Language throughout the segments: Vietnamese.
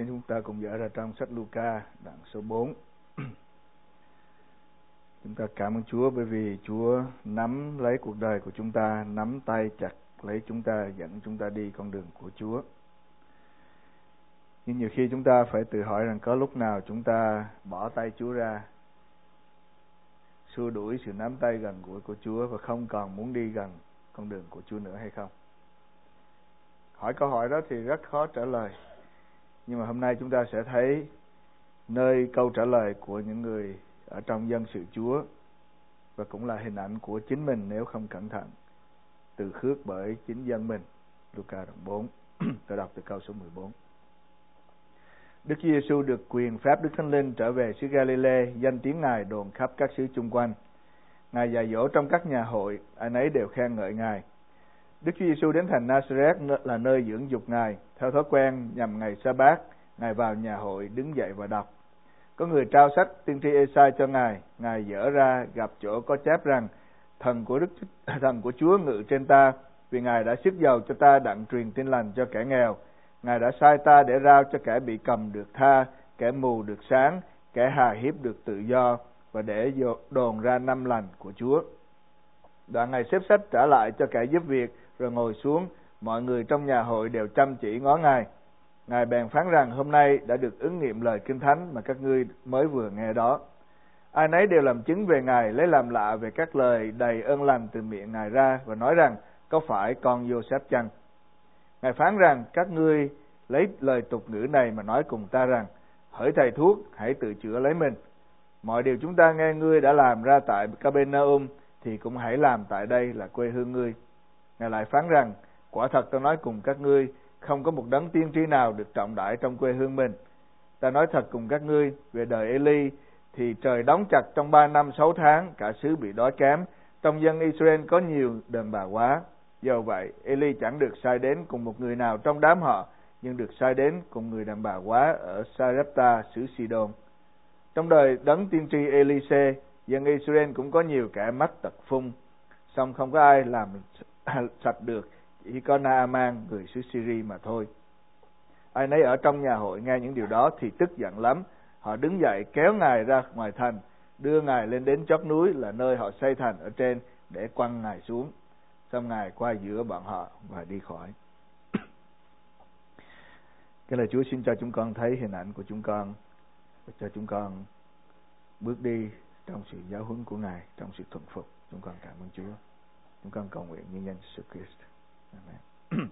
Xin chúng ta cùng dở ra trong sách Luca đoạn số 4. Chúng ta cảm ơn Chúa bởi vì Chúa nắm lấy cuộc đời của chúng ta, nắm tay chặt lấy chúng ta, dẫn chúng ta đi con đường của Chúa. Nhưng nhiều khi chúng ta phải tự hỏi rằng có lúc nào chúng ta bỏ tay Chúa ra, xua đuổi sự nắm tay gần gũi của Chúa và không còn muốn đi gần con đường của Chúa nữa hay không? Hỏi câu hỏi đó thì rất khó trả lời. Nhưng mà hôm nay chúng ta sẽ thấy nơi câu trả lời của những người ở trong dân sự Chúa, và cũng là hình ảnh của chính mình nếu không cẩn thận, từ khước bởi chính dân mình. Luca đoạn 4, tôi đọc từ câu số 14. Đức Chúa Giêsu được quyền phép Đức Thánh Linh trở về xứ Galilee, danh tiếng Ngài đồn khắp các xứ chung quanh. Ngài dạy dỗ trong các nhà hội, ai nấy đều khen ngợi Ngài. Đức Chúa Giêsu đến thành Nazareth là nơi dưỡng dục Ngài. Theo thói quen nhằm ngày Sa-bát, Ngài vào nhà hội đứng dậy và đọc. Có người trao sách tiên tri Ê-sai cho Ngài. Ngài dở ra gặp chỗ có chép rằng: thần của Chúa ngự trên ta, vì Ngài đã sức giàu cho ta đặng truyền tin lành cho kẻ nghèo. Ngài đã sai ta để rao cho kẻ bị cầm được tha, kẻ mù được sáng, kẻ hà hiếp được tự do, và để đồn ra năm lành của Chúa. Đoạn Ngài xếp sách trả lại cho kẻ giúp việc, rồi ngồi xuống. Mọi người trong nhà hội đều chăm chỉ ngó Ngài. Ngài bèn phán rằng: hôm nay đã được ứng nghiệm lời Kinh Thánh mà các ngươi mới vừa nghe đó. Ai nấy đều làm chứng về Ngài, lấy làm lạ về các lời đầy ơn lành từ miệng Ngài ra, và nói rằng: có phải con Giô-sép chăng? Ngài phán rằng: các ngươi lấy lời tục ngữ này mà nói cùng ta rằng: hỡi thầy thuốc, hãy tự chữa lấy mình. Mọi điều chúng ta nghe ngươi đã làm ra tại Ca-bê-na-um thì cũng hãy làm tại đây là quê hương ngươi. Ngài lại phán rằng: quả thật ta nói cùng các ngươi, không có một đấng tiên tri nào được trọng đãi trong quê hương mình. Ta nói thật cùng các ngươi, về đời Ê-li thì trời đóng chặt trong 3 năm 6 tháng, cả xứ bị đói kém. Trong dân Israel có nhiều đờn bà quá. Do vậy, Ê-li chẳng được sai đến cùng một người nào trong đám họ, nhưng được sai đến cùng người đàn bà quá ở Sa-rép-ta, xứ Si-đôn. Trong đời đấng tiên tri Ê-li-xê, dân Israel cũng có nhiều kẻ mắc tật phung, song không có ai làm sạch được, chỉ có Na-a-man, người xứ Syri mà thôi. Ai nấy ở trong nhà hội nghe những điều đó thì tức giận lắm. Họ đứng dậy kéo Ngài ra ngoài thành, đưa Ngài lên đến chót núi là nơi họ xây thành ở trên, để quăng Ngài xuống. Xong Ngài qua giữa bọn họ và đi khỏi. Cái lời Chúa xin cho chúng con thấy hình ảnh của chúng con, và cho chúng con bước đi trong sự giáo huấn của Ngài, trong sự thuần phục. Chúng con cảm ơn Chúa. Chúng con cầu nguyện nhân danh Jesus Christ. Amen.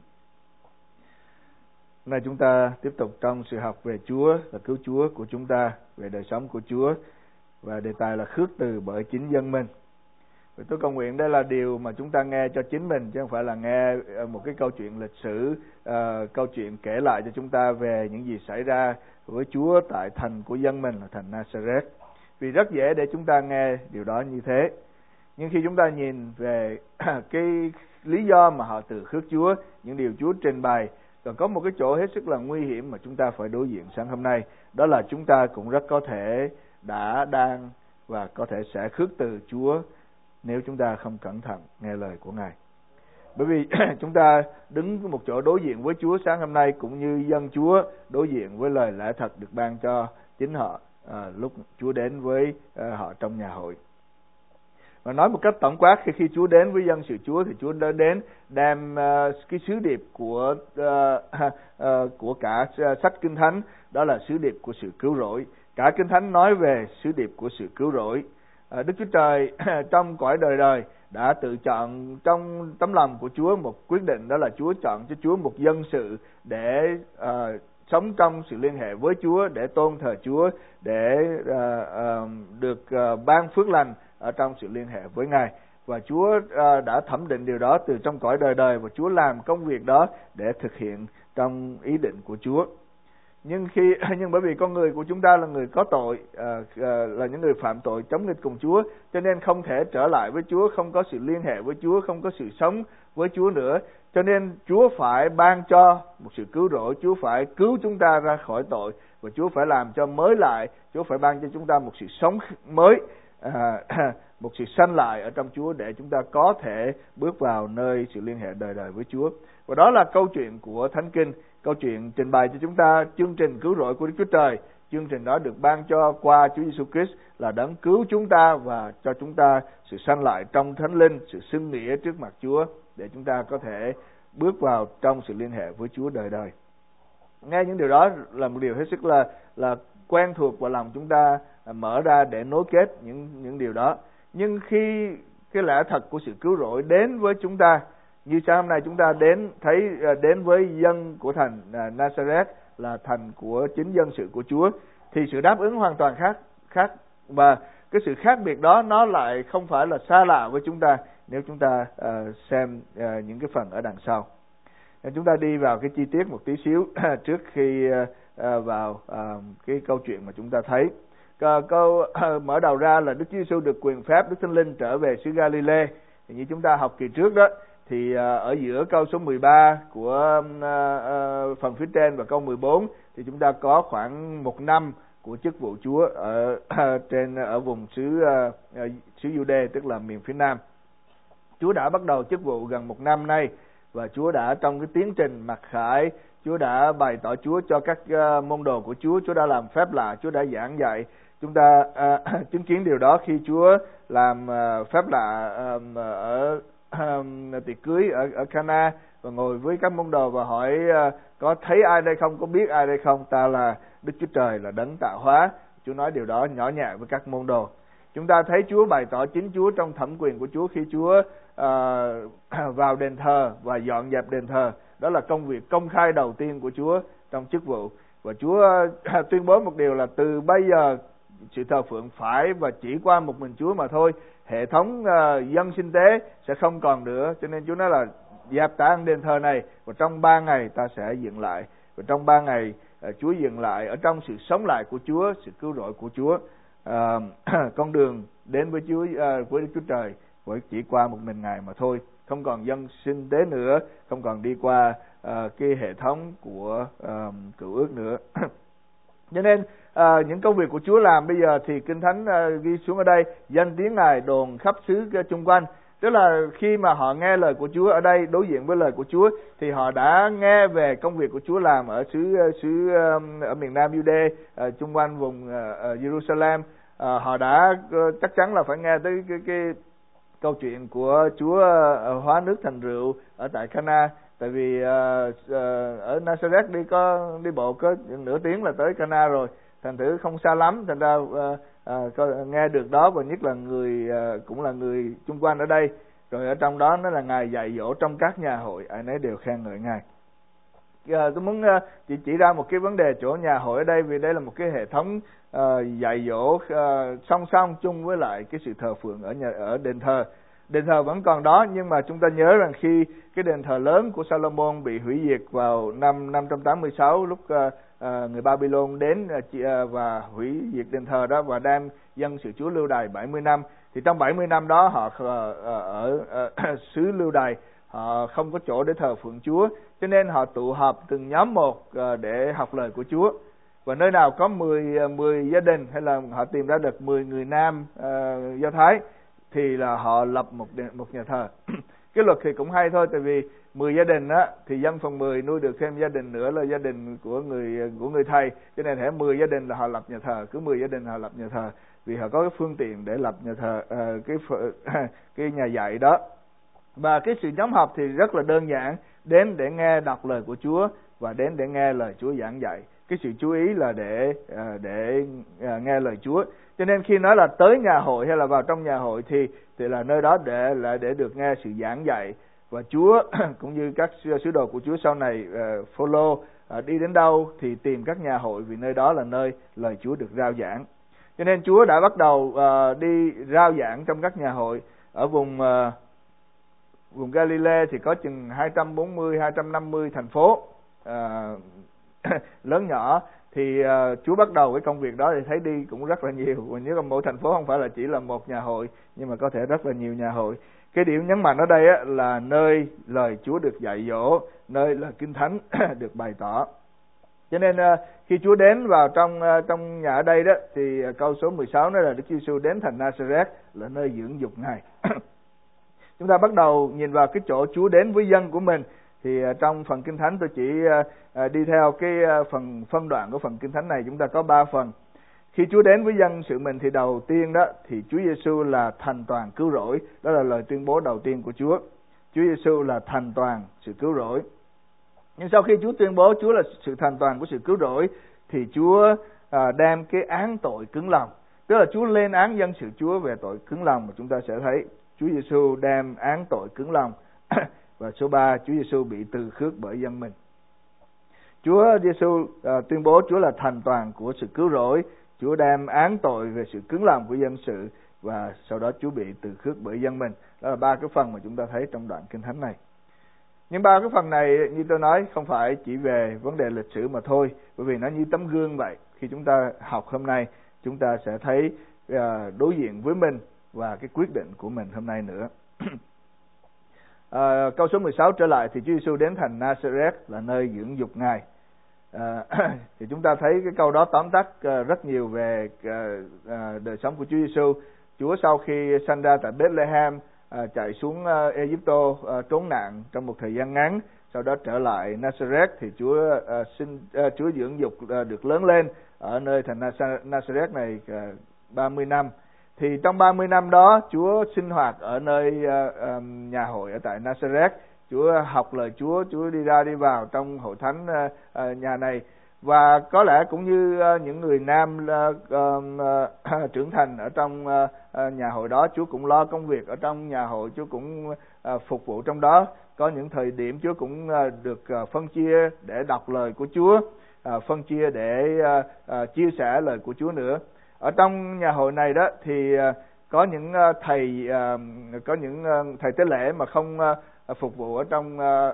Hôm nay chúng ta tiếp tục trong sự học về Chúa và cứu Chúa của chúng ta, về đời sống của Chúa, và đề tài là khước từ bởi chính dân mình. Và tôi cầu nguyện đây là điều mà chúng ta nghe cho chính mình, chứ không phải là nghe một cái câu chuyện lịch sử, câu chuyện kể lại cho chúng ta về những gì xảy ra với Chúa tại thành của dân mình là thành Nazareth. Vì rất dễ để chúng ta nghe điều đó như thế. Nhưng khi chúng ta nhìn về cái lý do mà họ từ khước Chúa, những điều Chúa trình bày, còn có một cái chỗ hết sức là nguy hiểm mà chúng ta phải đối diện sáng hôm nay. Đó là chúng ta cũng rất có thể đang và có thể sẽ khước từ Chúa nếu chúng ta không cẩn thận nghe lời của Ngài. Bởi vì chúng ta đứng một chỗ đối diện với Chúa sáng hôm nay, cũng như dân Chúa đối diện với lời lẽ thật được ban cho chính họ lúc Chúa đến với họ trong nhà hội. Và nói một cách tổng quát, khi Chúa đến với dân sự Chúa thì Chúa đã đến đem cái sứ điệp của cả sách Kinh Thánh, đó là sứ điệp của sự cứu rỗi. Cả Kinh Thánh nói về sứ điệp của sự cứu rỗi. Đức Chúa Trời trong cõi đời đời đã tự chọn trong tấm lòng của Chúa một quyết định, đó là Chúa chọn cho Chúa một dân sự để sống trong sự liên hệ với Chúa, để tôn thờ Chúa, để được ban phước lành ở trong sự liên hệ với Ngài. Và Chúa đã thẩm định điều đó từ trong cõi đời đời, và Chúa làm công việc đó để thực hiện trong ý định của Chúa. Nhưng bởi vì con người của chúng ta là người có tội, là những người phạm tội chống nghịch cùng Chúa, cho nên không thể trở lại với Chúa, không có sự liên hệ với Chúa, không có sự sống với Chúa nữa. Cho nên Chúa phải ban cho một sự cứu rỗi, Chúa phải cứu chúng ta ra khỏi tội, và Chúa phải làm cho mới lại, Chúa phải ban cho chúng ta một sự sống mới, một sự sanh lại ở trong Chúa, để chúng ta có thể bước vào nơi sự liên hệ đời đời với Chúa. Và đó là câu chuyện của Thánh Kinh. câu chuyện trình bày cho chúng ta chương trình cứu rỗi của Đức Chúa Trời. Chương trình đó được ban cho qua Chúa Giêsu Christ là đấng cứu chúng ta và cho chúng ta sự sanh lại trong Thánh Linh, sự xưng nghĩa trước mặt Chúa để chúng ta có thể bước vào trong sự liên hệ với Chúa đời đời. Nghe những điều đó là một điều hết sức là quen thuộc và lòng chúng ta mở ra để nối kết những điều đó. Nhưng khi cái lẽ thật của sự cứu rỗi đến với chúng ta, như sáng hôm nay chúng ta đến với dân của thành Nazareth, là thành của chính dân sự của Chúa, thì sự đáp ứng hoàn toàn khác và cái sự khác biệt đó nó lại không phải là xa lạ với chúng ta nếu chúng ta xem những cái phần ở đằng sau. Chúng ta đi vào cái chi tiết một tí xíu trước khi vào cái câu chuyện mà chúng ta thấy. Câu mở đầu ra là Đức Chúa Giêsu được quyền phép Đức Thánh Linh trở về xứ Galilee. Thì như chúng ta học kỳ trước đó, thì ở giữa câu số 13 của phần phía trên và câu 14 thì chúng ta có khoảng 1 năm của chức vụ Chúa ở vùng xứ Giu-đê, tức là miền phía Nam. Chúa đã bắt đầu chức vụ gần 1 năm nay, và Chúa đã trong cái tiến trình mặc khải, Chúa đã bày tỏ Chúa cho các môn đồ của Chúa, Chúa đã làm phép lạ, Chúa đã giảng dạy. Chúng ta chứng kiến điều đó khi Chúa làm phép lạ ở tiệc cưới ở Cana, và ngồi với các môn đồ và hỏi có thấy ai đây không, có biết ai đây không, ta là Đức Chúa Trời, là đấng tạo hóa. Chúa nói điều đó nhỏ nhẹ với các môn đồ. Chúng ta thấy Chúa bày tỏ chính Chúa trong thẩm quyền của Chúa khi Chúa vào đền thờ và dọn dẹp đền thờ. Đó là công việc công khai đầu tiên của Chúa trong chức vụ. Và Chúa tuyên bố một điều là từ bây giờ sự thờ phượng phải và chỉ qua một mình Chúa mà thôi. Hệ thống dân sinh tế sẽ không còn nữa. Cho nên Chúa nói là dẹp tản đền thờ này và trong 3 ngày ta sẽ dựng lại. Và trong 3 ngày Chúa dựng lại ở trong sự sống lại của Chúa, sự cứu rỗi của Chúa. Con đường đến với với Đức Chúa Trời với chỉ qua một mình Ngài mà thôi, không còn dân sinh tế nữa, không còn đi qua cái hệ thống của cựu ước nữa. Cho nên những công việc của Chúa làm bây giờ thì Kinh Thánh ghi xuống ở đây, danh tiếng Ngài đồn khắp xứ chung quanh. Tức là khi mà họ nghe lời của Chúa ở đây, đối diện với lời của Chúa, thì họ đã nghe về công việc của Chúa làm ở ở miền Nam Giu-đê, chung quanh vùng Jerusalem. Họ đã chắc chắn là phải nghe tới cái câu chuyện của Chúa hóa nước thành rượu ở tại Cana. Tại vì ở Nazareth đi bộ có nửa tiếng là tới Cana rồi, thành thử không xa lắm, thành ra nghe được đó, và nhất là cũng là người chung quanh ở đây. Rồi ở trong đó nó là Ngài dạy dỗ trong các nhà hội, ai nấy đều khen ngợi Ngài. Tôi muốn chỉ ra một cái vấn đề chỗ nhà hội ở đây, vì đây là một cái hệ thống dạy dỗ song song chung với lại cái sự thờ phượng ở đền thờ. Đền thờ vẫn còn đó, nhưng mà chúng ta nhớ rằng khi cái đền thờ lớn của Salomon bị hủy diệt vào năm 586, lúc người Babylon đến và hủy diệt đền thờ đó và đem dân sự Chúa lưu đày 70 năm, thì trong 70 năm đó họ ở xứ lưu đày, họ không có chỗ để thờ phượng Chúa, cho nên họ tụ họp từng nhóm một để học lời của Chúa. Và nơi nào có 10 gia đình, hay là họ tìm ra được 10 người nam Do Thái, thì là họ lập một nhà thờ. Cái luật thì cũng hay thôi, tại vì 10 gia đình á thì dân phần 10 nuôi được thêm gia đình nữa là gia đình của người thầy, cho nên hễ 10 gia đình là họ lập nhà thờ, cứ 10 gia đình họ lập nhà thờ, vì họ có cái phương tiện để lập nhà thờ, cái nhà dạy đó. Và cái sự nhóm họp thì rất là đơn giản, đến để nghe đọc lời của Chúa và đến để nghe lời Chúa giảng dạy. Cái sự chú ý là để nghe lời Chúa. Cho nên khi nói là tới nhà hội hay là vào trong nhà hội thì là nơi đó để được nghe sự giảng dạy. Và Chúa cũng như các sứ đồ của Chúa sau này, Phô-lô đi đến đâu thì tìm các nhà hội, vì nơi đó là nơi lời Chúa được rao giảng. Cho nên Chúa đã bắt đầu đi rao giảng trong các nhà hội. Ở vùng Galilee thì có chừng 240-250 thành phố lớn nhỏ, thì Chúa bắt đầu cái công việc đó thì thấy đi cũng rất là nhiều. Và nếu mỗi thành phố không phải là chỉ là một nhà hội, nhưng mà có thể rất là nhiều nhà hội. Cái điểm nhấn mạnh ở đây á, là nơi lời Chúa được dạy dỗ, nơi là Kinh Thánh được bày tỏ. Cho nên khi Chúa đến vào trong nhà ở đây đó, thì câu số 16 nói là Đức Giêsu đến thành Nazareth, là nơi dưỡng dục Ngài. Chúng ta bắt đầu nhìn vào cái chỗ Chúa đến với dân của mình, Thì trong phần Kinh Thánh tôi chỉ đi theo cái phần phân đoạn của phần Kinh Thánh này. Chúng ta có 3 phần. Khi Chúa đến với dân sự mình thì đầu tiên đó thì Chúa Giêsu là thành toàn cứu rỗi. Đó là lời tuyên bố đầu tiên của Chúa. Chúa Giêsu là thành toàn sự cứu rỗi. Nhưng sau khi Chúa tuyên bố Chúa là sự thành toàn của sự cứu rỗi thì Chúa đem cái án tội cứng lòng. Tức là Chúa lên án dân sự Chúa về tội cứng lòng, mà chúng ta sẽ thấy Chúa Giêsu đem án tội cứng lòng. Và số 3, Chúa Giêsu bị từ khước bởi dân mình. Chúa Giêsu tuyên bố Chúa là thành toàn của sự cứu rỗi, Chúa đem án tội về sự cứng lòng của dân sự, và sau đó Chúa bị từ khước bởi dân mình. Đó là 3 cái phần mà chúng ta thấy trong đoạn Kinh Thánh này. Nhưng 3 cái phần này như tôi nói không phải chỉ về vấn đề lịch sử mà thôi, bởi vì nó như tấm gương vậy. Khi chúng ta học hôm nay, chúng ta sẽ thấy đối diện với mình và cái quyết định của mình hôm nay nữa. Câu số 16 trở lại thì Chúa Giêsu đến thành Nazareth là nơi dưỡng dục Ngài. Thì chúng ta thấy cái câu đó tóm tắt rất nhiều về đời sống của Chúa Giêsu. Chúa sau khi sanh ra tại Bethlehem, chạy xuống Egypto trốn nạn trong một thời gian ngắn, sau đó trở lại Nazareth thì Chúa dưỡng dục được lớn lên ở nơi thành Nazareth này 30 năm. Thì trong 30 năm đó Chúa sinh hoạt ở nơi nhà hội ở tại Nazareth. Chúa học lời Chúa đi ra đi vào trong hội thánh nhà này. Và có lẽ cũng như những người nam trưởng thành ở trong nhà hội đó, Chúa cũng lo công việc ở trong nhà hội, Chúa cũng phục vụ trong đó. Có những thời điểm Chúa cũng được phân chia để đọc lời của Chúa, phân chia để chia sẻ lời của Chúa nữa. Ở trong nhà hội này đó thì có những thầy tế lễ mà không phục vụ ở trong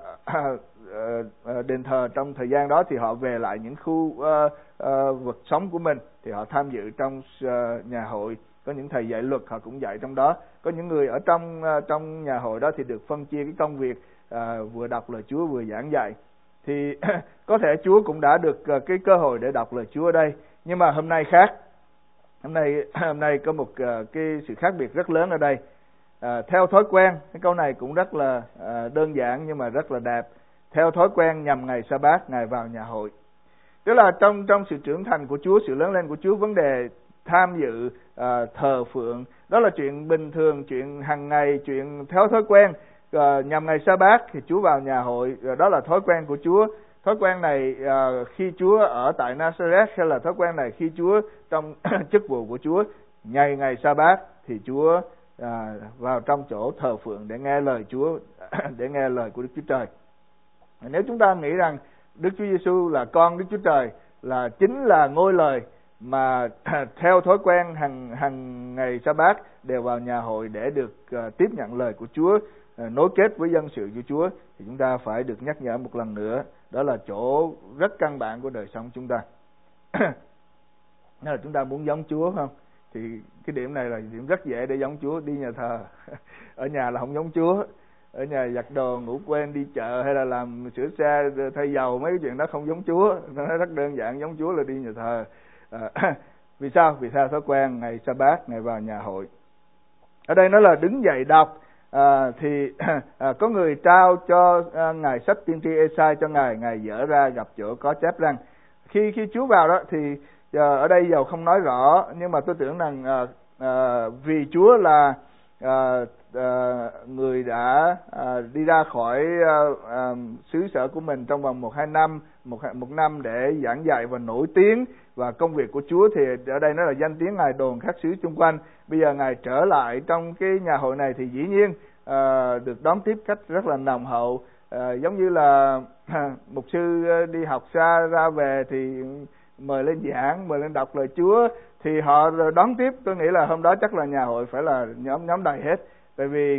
đền thờ trong thời gian đó, thì họ về lại những khu vực sống của mình thì họ tham dự trong nhà hội. Có những thầy dạy luật họ cũng dạy trong đó. Có những người ở trong nhà hội đó thì được phân chia cái công việc vừa đọc lời Chúa vừa giảng dạy. Thì có thể Chúa cũng đã được cái cơ hội để đọc lời Chúa ở đây. Nhưng mà hôm nay khác. Hôm nay có một cái sự khác biệt rất lớn ở đây. Theo thói quen, cái câu này cũng rất là đơn giản nhưng mà rất là đẹp. Theo thói quen nhằm ngày Sa-bát, Ngài vào nhà hội. Tức là trong sự trưởng thành của Chúa, sự lớn lên của Chúa, vấn đề tham dự thờ phượng, đó là chuyện bình thường, chuyện hàng ngày, chuyện theo thói quen. Nhằm ngày Sa-bát thì Chúa vào nhà hội, đó là thói quen của Chúa. Thói quen này khi Chúa ở tại Nazareth, hay là thói quen này khi Chúa trong chức vụ của Chúa, ngày Sa-bát thì Chúa vào trong chỗ thờ phượng để nghe lời Chúa, để nghe lời của Đức Chúa Trời. Nếu chúng ta nghĩ rằng Đức Chúa Giêsu là con Đức Chúa Trời, là chính là ngôi lời mà theo thói quen hàng ngày Sa-bát đều vào nhà hội để được tiếp nhận lời của Chúa, nối kết với dân sự của Chúa, thì chúng ta phải được nhắc nhở một lần nữa. Đó là chỗ rất căn bản của đời sống chúng ta. Nếu là chúng ta muốn giống Chúa không? Thì cái điểm này là điểm rất dễ để giống Chúa. Đi nhà thờ, ở nhà là không giống Chúa. Ở nhà giặt đồ, ngủ quên, đi chợ hay là làm sửa xe, thay dầu, mấy cái chuyện đó không giống Chúa. Nó rất đơn giản, giống Chúa là đi nhà thờ. Vì sao? Vì theo thói quen ngày Sa-bát, Ngài vào nhà hội. Ở đây nó là đứng dậy đọc. Thì có người trao cho Ngài sách tiên tri Ê-sai cho Ngài dở ra gặp chỗ có chép rằng khi Chúa vào đó thì ở đây dầu không nói rõ, nhưng mà tôi tưởng rằng vì Chúa là người đã đi ra khỏi xứ sở của mình trong vòng 1-2 năm, một năm để giảng dạy và nổi tiếng, và công việc của Chúa thì ở đây nó là danh tiếng Ngài đồn khắp xứ chung quanh. Bây giờ Ngài trở lại trong cái nhà hội này thì dĩ nhiên được đón tiếp cách rất là nồng hậu, giống như là mục sư đi học xa ra về thì mời lên giảng, mời lên đọc lời Chúa, thì họ đón tiếp. Tôi nghĩ là hôm đó chắc là nhà hội phải là nhóm đầy hết, tại vì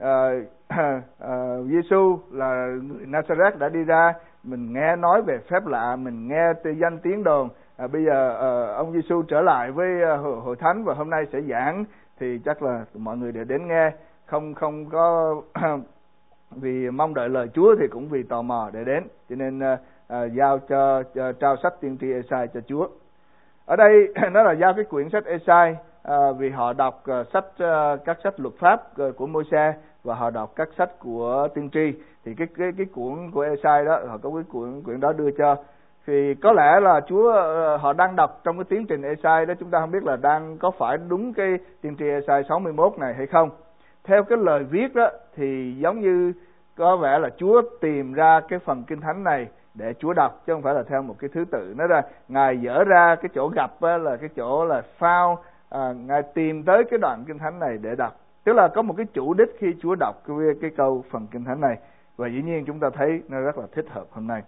Giêsu là người Nazareth đã đi ra, mình nghe nói về phép lạ, mình nghe danh tiếng đồn. Bây giờ ông Giêsu trở lại với hội thánh và hôm nay sẽ giảng, thì chắc là mọi người đều đến nghe, không có vì mong đợi lời Chúa thì cũng vì tò mò để đến, cho nên giao trao sách tiên tri Ê-sai cho Chúa. Ở đây nó là giao cái quyển sách Ê-sai vì họ đọc các sách luật pháp của Môi-se và họ đọc các sách của tiên tri. Thì cái cuốn của Ê-sai đó, họ có cái quyển đó đưa cho. Thì có lẽ là Chúa họ đang đọc trong cái tiến trình Ê-sai đó, chúng ta không biết là đang có phải đúng cái tiên tri Ê-sai 61 này hay không. Theo cái lời viết đó thì giống như có vẻ là Chúa tìm ra cái phần Kinh Thánh này để Chúa đọc, chứ không phải là theo một cái thứ tự. Nói ra Ngài dở ra cái chỗ gặp là cái chỗ là found, Ngài tìm tới cái đoạn Kinh Thánh này để đọc. Tức là có một cái chủ đích khi Chúa đọc cái câu phần Kinh Thánh này. Và dĩ nhiên chúng ta thấy nó rất là thích hợp hôm nay.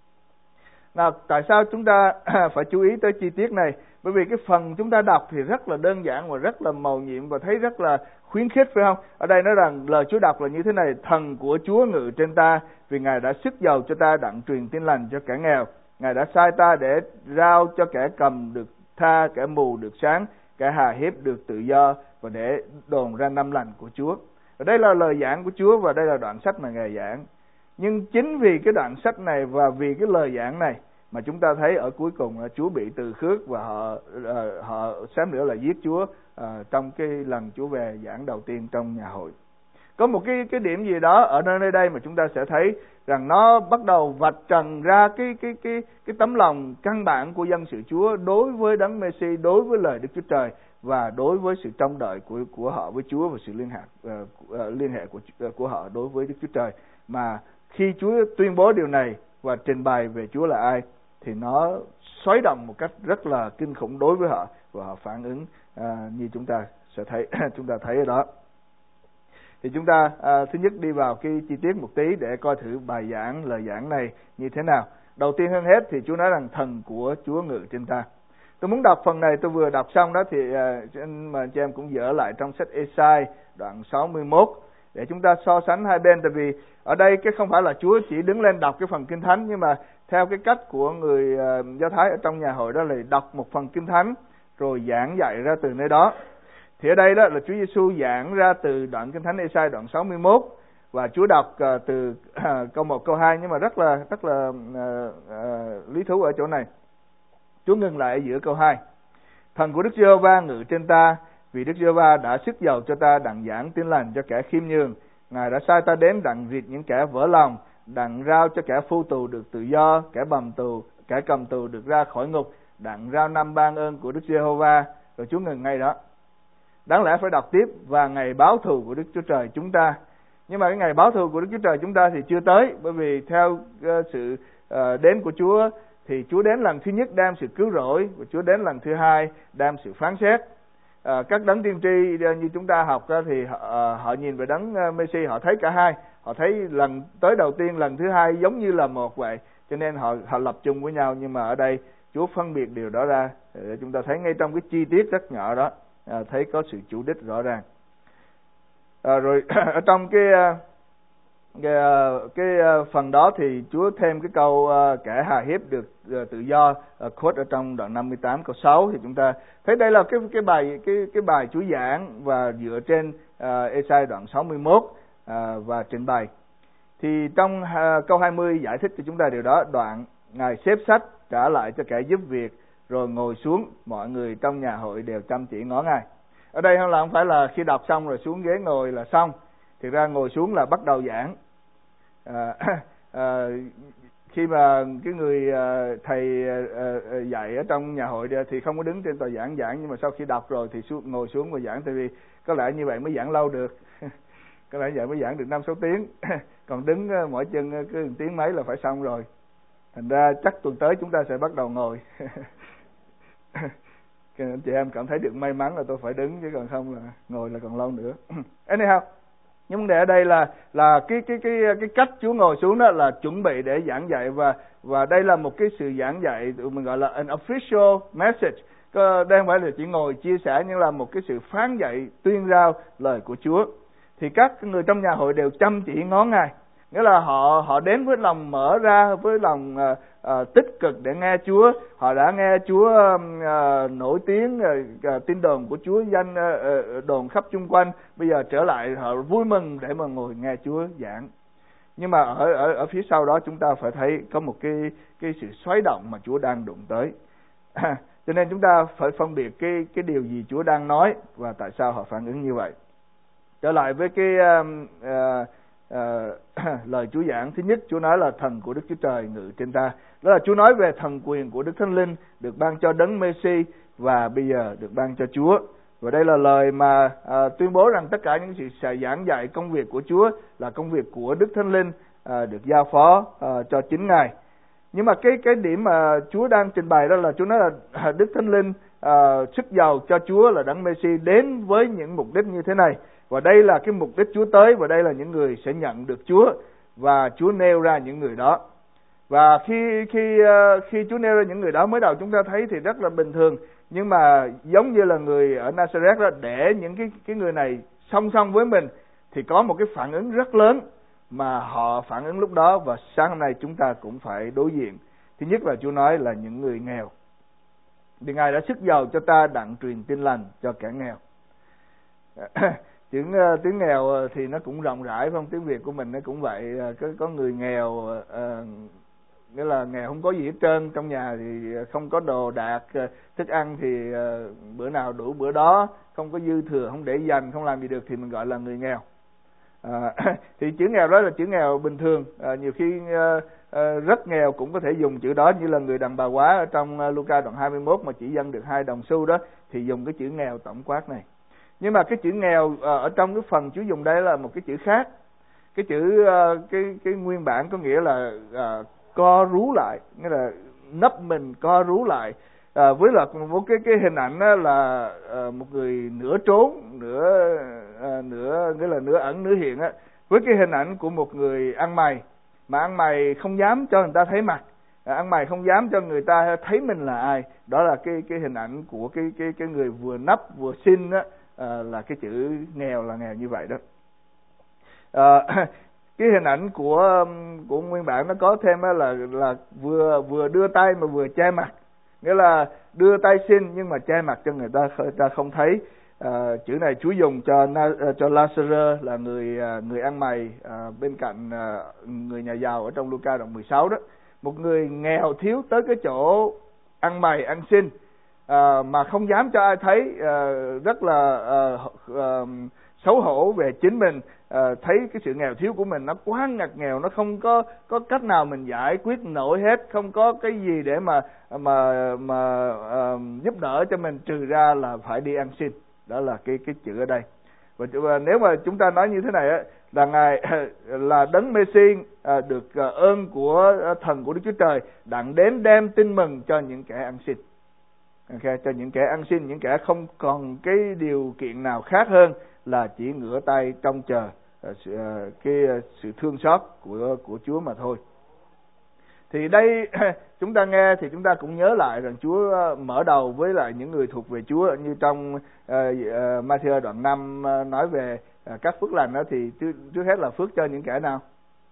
Nào, tại sao chúng ta phải chú ý tới chi tiết này? Bởi vì cái phần chúng ta đọc thì rất là đơn giản và rất là mầu nhiệm và thấy rất là khuyến khích, phải không? Ở đây nói rằng lời Chúa đọc là như thế này: thần của Chúa ngự trên ta, vì Ngài đã sức giàu cho ta đặng truyền tin lành cho kẻ nghèo. Ngài đã sai ta để rao cho kẻ cầm được tha, kẻ mù được sáng, kẻ hà hiếp được tự do, và để đồn ra năm lành của Chúa. Ở đây là lời giảng của Chúa và đây là đoạn sách mà Ngài giảng. Nhưng chính vì cái đoạn sách này và vì cái lời giảng này mà chúng ta thấy ở cuối cùng là Chúa bị từ khước và họ xém nữa là giết Chúa trong cái lần Chúa về giảng đầu tiên trong nhà hội. Có một cái điểm gì đó ở nơi đây mà chúng ta sẽ thấy rằng nó bắt đầu vạch trần ra cái tấm lòng căn bản của dân sự Chúa đối với Đấng Messi, đối với lời Đức Chúa Trời và đối với sự trông đợi của họ với Chúa và sự liên hệ của họ đối với Đức Chúa Trời. Mà khi Chúa tuyên bố điều này và trình bày về Chúa là ai thì nó xoáy động một cách rất là kinh khủng đối với họ và họ phản ứng như chúng ta sẽ thấy chúng ta thấy ở đó. Thì chúng ta thứ nhất đi vào cái chi tiết một tí để coi thử bài giảng, lời giảng này như thế nào. Đầu tiên hơn hết thì Chúa nói rằng thần của Chúa ngự trên ta. Tôi muốn đọc phần này, tôi vừa đọc xong đó thì mà anh chị em cũng dở lại trong sách Ê-sai đoạn 61 để chúng ta so sánh hai bên. Tại vì ở đây cái không phải là Chúa chỉ đứng lên đọc cái phần Kinh Thánh, nhưng mà theo cái cách của người Do Thái ở trong nhà hội đó là đọc một phần Kinh Thánh rồi giảng dạy ra từ nơi đó. Thì ở đây đó là Chúa Giêsu giảng ra từ đoạn Kinh Thánh Ê-sai đoạn 61 và Chúa đọc từ câu 1 câu 2, nhưng mà rất là lý thú ở chỗ này. Chúa ngừng lại ở giữa câu 2. Thần của Đức Giê-hô-va ngự trên ta, vì Đức Giê-hô-va đã sức giàu cho ta đặng giảng tin lành cho kẻ khiêm nhường. Ngài đã sai ta đến đặng diệt những kẻ vỡ lòng, đặng rao cho kẻ phu tù được tự do, kẻ cầm tù được ra khỏi ngục, đặng rao năm ban ơn của Đức Giê-hô-va. Rồi Chúa ngừng ngay đó. Đáng lẽ phải đọc tiếp và ngày báo thù của Đức Chúa Trời chúng ta. Nhưng mà cái ngày báo thù của Đức Chúa Trời chúng ta thì chưa tới, bởi vì theo sự đến của Chúa thì Chúa đến lần thứ nhất đem sự cứu rỗi và Chúa đến lần thứ hai đem sự phán xét. Các đấng tiên tri như chúng ta học thì họ nhìn về đấng Messi, họ thấy cả hai. Họ thấy lần tới đầu tiên, lần thứ hai giống như là một vậy, cho nên họ lập chung với nhau. Nhưng mà ở đây Chúa phân biệt điều đó ra để chúng ta thấy ngay trong cái chi tiết rất nhỏ đó, thấy có sự chủ đích rõ ràng. Rồi ở trong cái phần đó thì Chúa thêm cái câu kẻ hà hiếp được tự do, quote ở trong đoạn 58 câu 6, thì chúng ta thấy đây là cái bài Chúa giảng và dựa trên Ê-sai đoạn 61 và trình bày. Thì trong câu 20 giải thích cho chúng ta điều đó. Đoạn Ngài xếp sách trả lại cho kẻ giúp việc rồi ngồi xuống, mọi người trong nhà hội đều chăm chỉ ngó Ngài. Ở đây không phải là khi đọc xong rồi xuống ghế ngồi là xong. Thực ra ngồi xuống là bắt đầu giảng. Khi mà cái người thầy dạy ở trong nhà hội thì không có đứng trên tòa giảng, nhưng mà sau khi đọc rồi thì ngồi xuống và giảng. Tại vì có lẽ như vậy mới giảng lâu được. Có lẽ vậy mới giảng được 5-6 tiếng. Còn đứng mỗi chân cứ 1 tiếng mấy là phải xong rồi. Thành ra chắc tuần tới chúng ta sẽ bắt đầu ngồi. Anh chị em cảm thấy được may mắn là tôi phải đứng, chứ còn không là ngồi là còn lâu nữa. Anyhow, nhưng vấn đề ở đây là cái cách Chúa ngồi xuống đó là chuẩn bị để giảng dạy, và đây là một cái sự giảng dạy mình gọi là an official message. Đây không phải là chỉ ngồi chia sẻ, nhưng là một cái sự phán dạy, tuyên rao lời của Chúa. Thì các người trong nhà hội đều chăm chỉ ngó Ngài, nghĩa là họ đến với lòng mở ra, với lòng tích cực để nghe Chúa. Họ đã nghe Chúa nổi tiếng, tin đồn của Chúa danh đồn khắp chung quanh. Bây giờ trở lại họ vui mừng để mà ngồi nghe Chúa giảng. Nhưng mà ở phía sau đó chúng ta phải thấy có một cái sự xoáy động mà Chúa đang đụng tới. Cho nên chúng ta phải phân biệt cái điều gì Chúa đang nói và tại sao họ phản ứng như vậy. Trở lại với cái lời Chúa giảng. Thứ nhất, Chúa nói là thần của Đức Chúa Trời ngự trên ta. Đó là Chúa nói về thần quyền của Đức Thánh Linh được ban cho Đấng Mê-si và bây giờ được ban cho Chúa. Và đây là lời mà tuyên bố rằng tất cả những sự giảng dạy công việc của Chúa là công việc của Đức Thánh Linh được giao phó cho chính Ngài. Nhưng mà cái điểm mà Chúa đang trình bày đó là Chúa nói là Đức Thánh Linh sức giàu cho Chúa là Đấng Mê-si đến với những mục đích như thế này. Và đây là cái mục đích Chúa tới, và đây là những người sẽ nhận được Chúa, và Chúa nêu ra những người đó. Và khi Chúa nêu ra những người đó, mới đầu chúng ta thấy thì rất là bình thường, nhưng mà giống như là người ở Nazareth đó, để những cái người này song song với mình thì có một cái phản ứng rất lớn mà họ phản ứng lúc đó, và sáng hôm nay chúng ta cũng phải đối diện. Thứ nhất là Chúa nói là những người nghèo, vì Ngài đã sức giàu cho ta đặng truyền tin lành cho kẻ nghèo. Tiếng nghèo thì nó cũng rộng rãi, phải không? Tiếng Việt của mình nó cũng vậy. Có người nghèo, nghĩa là nghèo không có gì hết trơn, trong nhà thì không có đồ đạc, thức ăn thì bữa nào đủ bữa đó, không có dư thừa, không để dành, không làm gì được, thì mình gọi là người nghèo. Thì chữ nghèo đó là chữ nghèo bình thường. Nhiều khi rất nghèo cũng có thể dùng chữ đó, như là người đàn bà quá ở trong Luca đoạn 21 mà chỉ dâng được 2 đồng xu đó, thì dùng cái chữ nghèo tổng quát này. Nhưng mà cái chữ nghèo ở trong cái phần Chúa dùng đây là một cái chữ khác. Cái chữ cái nguyên bản có nghĩa là co rú lại, nghĩa là nấp mình co rú lại, với là một cái hình ảnh đó là một người nửa trốn nửa nghĩa là nửa ẩn nửa hiện á, với cái hình ảnh của một người ăn mày, mà ăn mày không dám cho người ta thấy mặt, ăn mày không dám cho người ta thấy mình là ai. Đó là cái hình ảnh của cái người vừa nấp vừa xin á, là cái chữ nghèo là nghèo như vậy đó. Cái hình ảnh của nguyên bản nó có thêm là vừa đưa tay mà vừa che mặt, nghĩa là đưa tay xin nhưng mà che mặt cho người ta không thấy. Chữ này Chúa dùng cho Lazarus là người ăn mày bên cạnh người nhà giàu ở trong Luca đoạn 16 đó. Một người nghèo thiếu tới cái chỗ ăn mày ăn xin, mà không dám cho ai thấy, rất là xấu hổ về chính mình, thấy cái sự nghèo thiếu của mình nó quá ngặt nghèo, nó không có cách nào mình giải quyết nổi hết, không có cái gì để mà giúp đỡ cho mình, trừ ra là phải đi ăn xin. Đó là cái chữ ở đây. Và nếu mà chúng ta nói như thế này á, là Ngài là Đấng Mê-si được ơn của thần của Đức Chúa Trời đặng đến đem tin mừng cho những kẻ ăn xin. Cho những kẻ ăn xin, những kẻ không còn cái điều kiện nào khác hơn là chỉ ngửa tay trông chờ cái sự thương xót của Chúa mà thôi. Thì đây chúng ta nghe thì chúng ta cũng nhớ lại rằng Chúa mở đầu với lại những người thuộc về Chúa, như trong Ma-thi-ơ đoạn 5 nói về các phước lành đó, thì trước hết là phước cho những kẻ nào?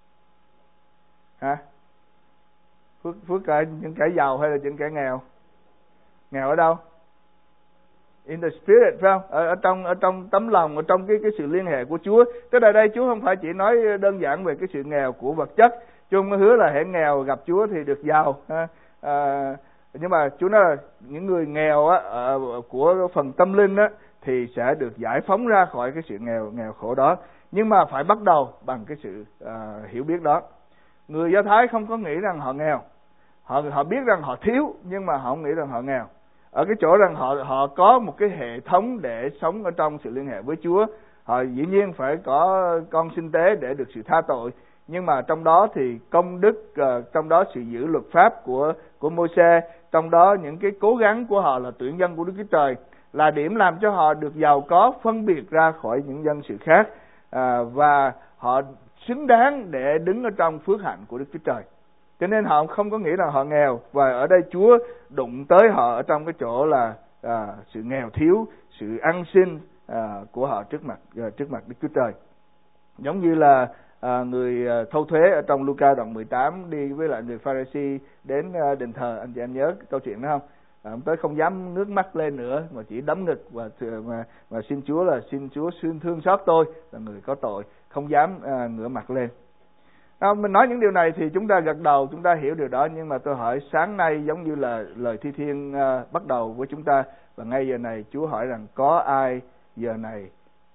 Phước cho những kẻ giàu hay là những kẻ nghèo? Nghèo ở đâu? In the spirit, phải không? Ở trong tấm lòng, ở trong cái sự liên hệ của Chúa. Tức là đây Chúa không phải chỉ nói đơn giản về cái sự nghèo của vật chất. Chúa không hứa là hễ nghèo gặp Chúa thì được giàu. Nhưng mà Chúa nói là những người nghèo của phần tâm linh thì sẽ được giải phóng ra khỏi cái sự nghèo khổ đó. Nhưng mà phải bắt đầu bằng cái sự hiểu biết đó. Người Do Thái không có nghĩ rằng họ nghèo. Họ biết rằng họ thiếu, nhưng mà họ không nghĩ rằng họ nghèo. Ở cái chỗ rằng họ có một cái hệ thống để sống ở trong sự liên hệ với Chúa. Họ dĩ nhiên phải có con sinh tế để được sự tha tội, nhưng mà trong đó thì công đức, trong đó sự giữ luật pháp của Môi-se, trong đó những cái cố gắng của họ là tuyển dân của Đức Chúa Trời, là điểm làm cho họ được giàu có, phân biệt ra khỏi những dân sự khác, và họ xứng đáng để đứng ở trong phước hạnh của Đức Chúa Trời. Cho nên họ không có nghĩ rằng họ nghèo. Và ở đây Chúa đụng tới họ ở trong cái chỗ là sự nghèo thiếu, sự ăn xin của họ trước mặt Đức Chúa Trời. Giống như là người thâu thuế ở trong Luca đoạn 18 đi với lại người Pha-ri-si đến đền thờ. Anh chị em nhớ câu chuyện đó không? Ông tới không dám nước mắt lên nữa, mà chỉ đấm ngực và xin Chúa là xin Chúa xin thương xót tôi là người có tội, không dám ngửa mặt lên. Mình nói những điều này thì chúng ta gật đầu, chúng ta hiểu điều đó. Nhưng mà tôi hỏi sáng nay giống như là lời thi thiên bắt đầu với chúng ta, và ngay giờ này Chúa hỏi rằng có ai giờ này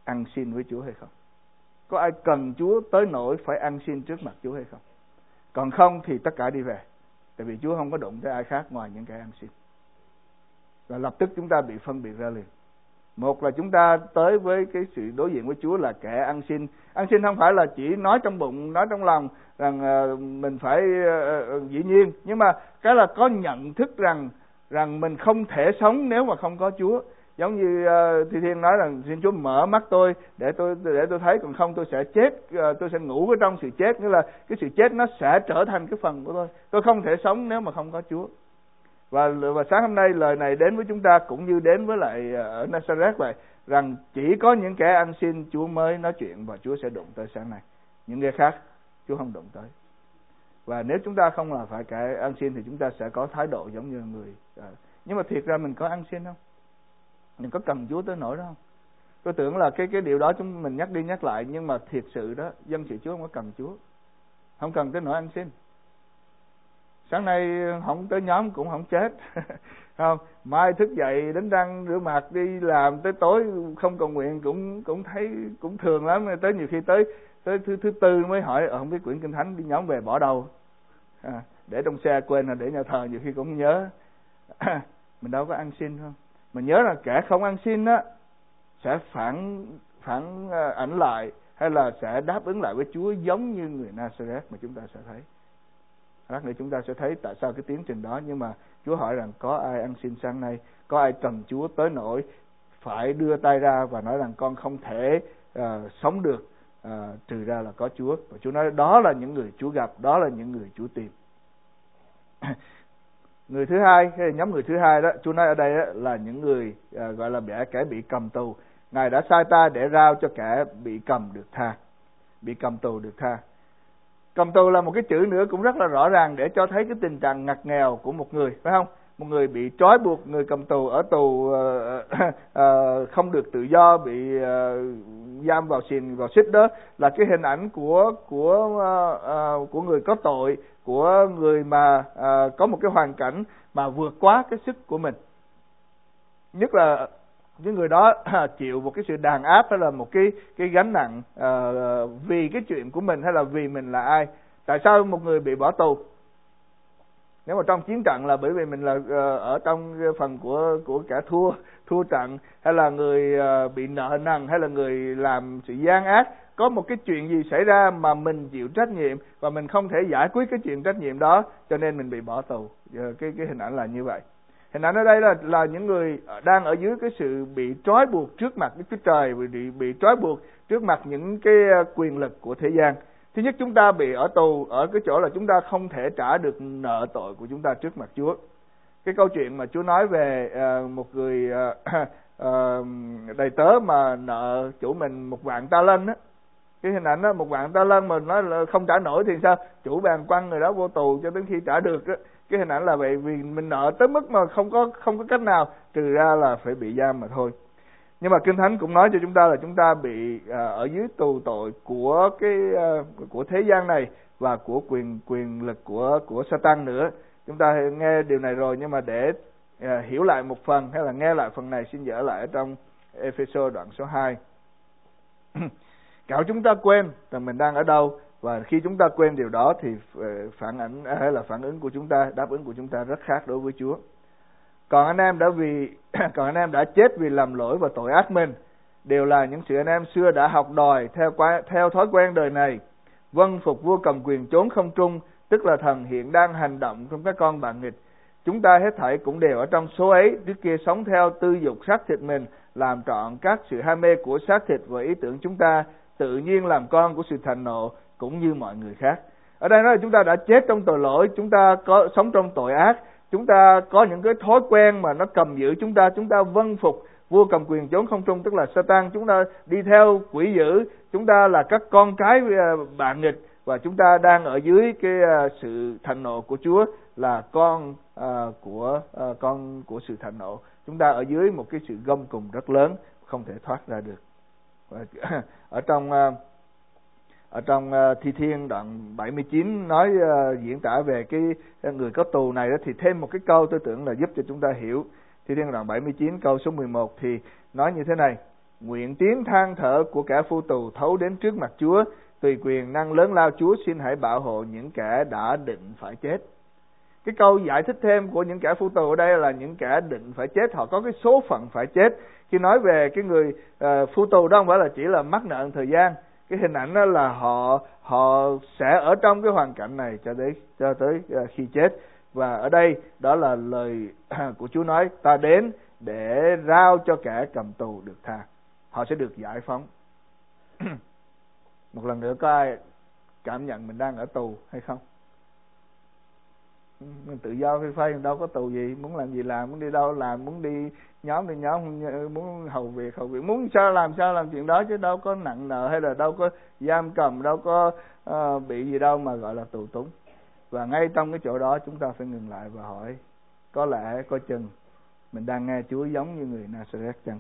ăn xin với Chúa hay không? Có ai cần Chúa tới nỗi phải ăn xin trước mặt Chúa hay không? Còn không thì tất cả đi về. Tại vì Chúa không có đụng tới ai khác ngoài những kẻ ăn xin. Và lập tức chúng ta bị phân biệt ra liền. Một là chúng ta tới với cái sự đối diện với Chúa là kẻ ăn xin. Ăn xin không phải là chỉ nói trong bụng, nói trong lòng rằng mình phải dĩ nhiên, nhưng mà cái là có nhận thức rằng mình không thể sống nếu mà không có Chúa. Giống như Thi Thiên nói rằng xin Chúa mở mắt tôi để tôi thấy, còn không tôi sẽ chết, tôi sẽ ngủ ở trong sự chết, nghĩa là cái sự chết nó sẽ trở thành cái phần của tôi. Tôi không thể sống nếu mà không có Chúa. Và sáng hôm nay lời này đến với chúng ta cũng như đến với lại ở Nazareth vậy, rằng chỉ có những kẻ ăn xin Chúa mới nói chuyện và Chúa sẽ đụng tới sáng nay. Những người khác Chúa không đụng tới. Và nếu chúng ta không là phải kẻ ăn xin thì chúng ta sẽ có thái độ giống như người. Nhưng mà thiệt ra mình có ăn xin không? Mình có cần Chúa tới nỗi đó không? Tôi tưởng là cái điều đó chúng mình nhắc đi nhắc lại, nhưng mà thiệt sự đó, dân sự Chúa không có cần Chúa, không cần tới nỗi ăn xin. Sáng nay không tới nhóm cũng không chết. Không, mai thức dậy đánh răng rửa mặt đi làm tới tối không cầu nguyện cũng thấy cũng thường lắm. Tới nhiều khi tới thứ tư mới hỏi không biết quyển Kinh Thánh đi nhóm về bỏ đâu, để trong xe quên, là để nhà thờ nhiều khi cũng không nhớ. Mình đâu có ăn xin không? Mình nhớ là kẻ không ăn xin á sẽ phản ảnh lại, hay là sẽ đáp ứng lại với Chúa giống như người Nazareth mà chúng ta sẽ thấy. Lát nữa chúng ta sẽ thấy tại sao cái tiến trình đó. Nhưng mà Chúa hỏi rằng có ai ăn xin sáng nay, có ai cần Chúa tới nỗi phải đưa tay ra và nói rằng con không thể sống được trừ ra là có Chúa. Và Chúa nói đó là những người Chúa gặp, đó là những người Chúa tìm. Người thứ hai, cái nhóm người thứ hai đó, Chúa nói ở đây đó, là những người gọi là kẻ bị cầm tù. Ngài đã sai ta để rao cho kẻ bị cầm được tha. Bị cầm tù được tha. Cầm tù là một cái chữ nữa cũng rất là rõ ràng để cho thấy cái tình trạng ngặt nghèo của một người, phải không? Một người bị trói buộc, người cầm tù ở tù không được tự do, bị giam vào xiềng vào xích, đó là cái hình ảnh của người có tội, của người mà có một cái hoàn cảnh mà vượt quá cái sức của mình. Nhất là những người đó chịu một cái sự đàn áp, hay là một cái gánh nặng vì cái chuyện của mình, hay là vì mình là ai. Tại sao một người bị bỏ tù? Nếu mà trong chiến trận là bởi vì mình là ở trong phần của kẻ thua trận, hay là người bị nợ nần, hay là người làm sự gian ác, có một cái chuyện gì xảy ra mà mình chịu trách nhiệm và mình không thể giải quyết cái chuyện trách nhiệm đó, cho nên mình bị bỏ tù. Cái hình ảnh là như vậy. Hình ảnh ở đây là những người đang ở dưới cái sự bị trói buộc trước mặt Đức Chúa Trời, bị trói buộc trước mặt những cái quyền lực của thế gian. Thứ nhất, chúng ta bị ở tù ở cái chỗ là chúng ta không thể trả được nợ tội của chúng ta trước mặt Chúa. Cái câu chuyện mà Chúa nói về một người đầy tớ mà nợ chủ mình 1,000,000 ta lân á, cái hình ảnh đó, 1,000,000 ta lân mà nói là không trả nổi thì sao? Chủ bèn quăng người đó vô tù cho đến khi trả được á. Cái hình ảnh là vậy, vì mình nợ tới mức mà không có cách nào, trừ ra là phải bị giam mà thôi. Nhưng mà Kinh Thánh cũng nói cho chúng ta là chúng ta bị ở dưới tù tội của của thế gian này và của quyền lực của Satan nữa. Chúng ta nghe điều này rồi, nhưng mà để hiểu lại một phần hay là nghe lại phần này, xin dở lại ở trong Ê-phê-sô đoạn số 2. Cạo chúng ta quên rằng mình đang ở đâu, và khi chúng ta quên điều đó thì phản ứng của chúng ta, đáp ứng của chúng ta rất khác đối với Chúa. Còn anh em đã chết vì làm lỗi và tội ác mình, đều là những sự anh em xưa đã học đòi theo thói quen đời này, vâng phục vua cầm quyền chốn không trung, tức là thần hiện đang hành động trong các con bạn nghịch. Chúng ta hết thảy cũng đều ở trong số ấy, trước kia sống theo tư dục xác thịt mình, làm trọn các sự ham mê của xác thịt và ý tưởng chúng ta, tự nhiên làm con của sự thạnh nộ cũng như mọi người khác. Ở đây nói là chúng ta đã chết trong tội lỗi, chúng ta có sống trong tội ác, chúng ta có những cái thói quen mà nó cầm giữ chúng ta vâng phục vua cầm quyền chốn không trung, tức là Satan, chúng ta đi theo quỷ dữ, chúng ta là các con cái bạn nghịch, và chúng ta đang ở dưới cái sự thạnh nộ của Chúa, là con của sự thạnh nộ. Chúng ta ở dưới một cái sự gông cùng rất lớn, không thể thoát ra được. Ở trong Thi Thiên đoạn 79 nói diễn tả về cái người có tù này đó, thì thêm một cái câu tôi tưởng là giúp cho chúng ta hiểu. Thi Thiên đoạn 79 câu số 11 thì nói như thế này: nguyện tiếng than thở của kẻ phu tù thấu đến trước mặt Chúa. Tùy quyền năng lớn lao Chúa xin hãy bảo hộ những kẻ đã định phải chết. Cái câu giải thích thêm của những kẻ phu tù ở đây là những kẻ định phải chết, họ có cái số phận phải chết. Khi nói về cái người phu tù đó không phải là chỉ là mắc nợ thời gian. Cái hình ảnh đó là họ sẽ ở trong cái hoàn cảnh này cho tới khi chết. Và ở đây đó là lời của Chúa nói, ta đến để rao cho kẻ cầm tù được tha. Họ sẽ được giải phóng. Một lần nữa, có ai cảm nhận mình đang ở tù hay không? Mình tự do phi phây, đâu có tù gì, muốn làm gì làm, muốn đi đâu làm, muốn đi nhóm đi nhóm, muốn hầu việc, muốn sao làm chuyện đó, chứ đâu có nặng nợ hay là đâu có giam cầm, đâu có bị gì đâu mà gọi là tù túng. Và ngay trong cái chỗ đó chúng ta phải ngừng lại và hỏi, có lẽ coi chừng mình đang nghe Chúa giống như người Nazareth chăng?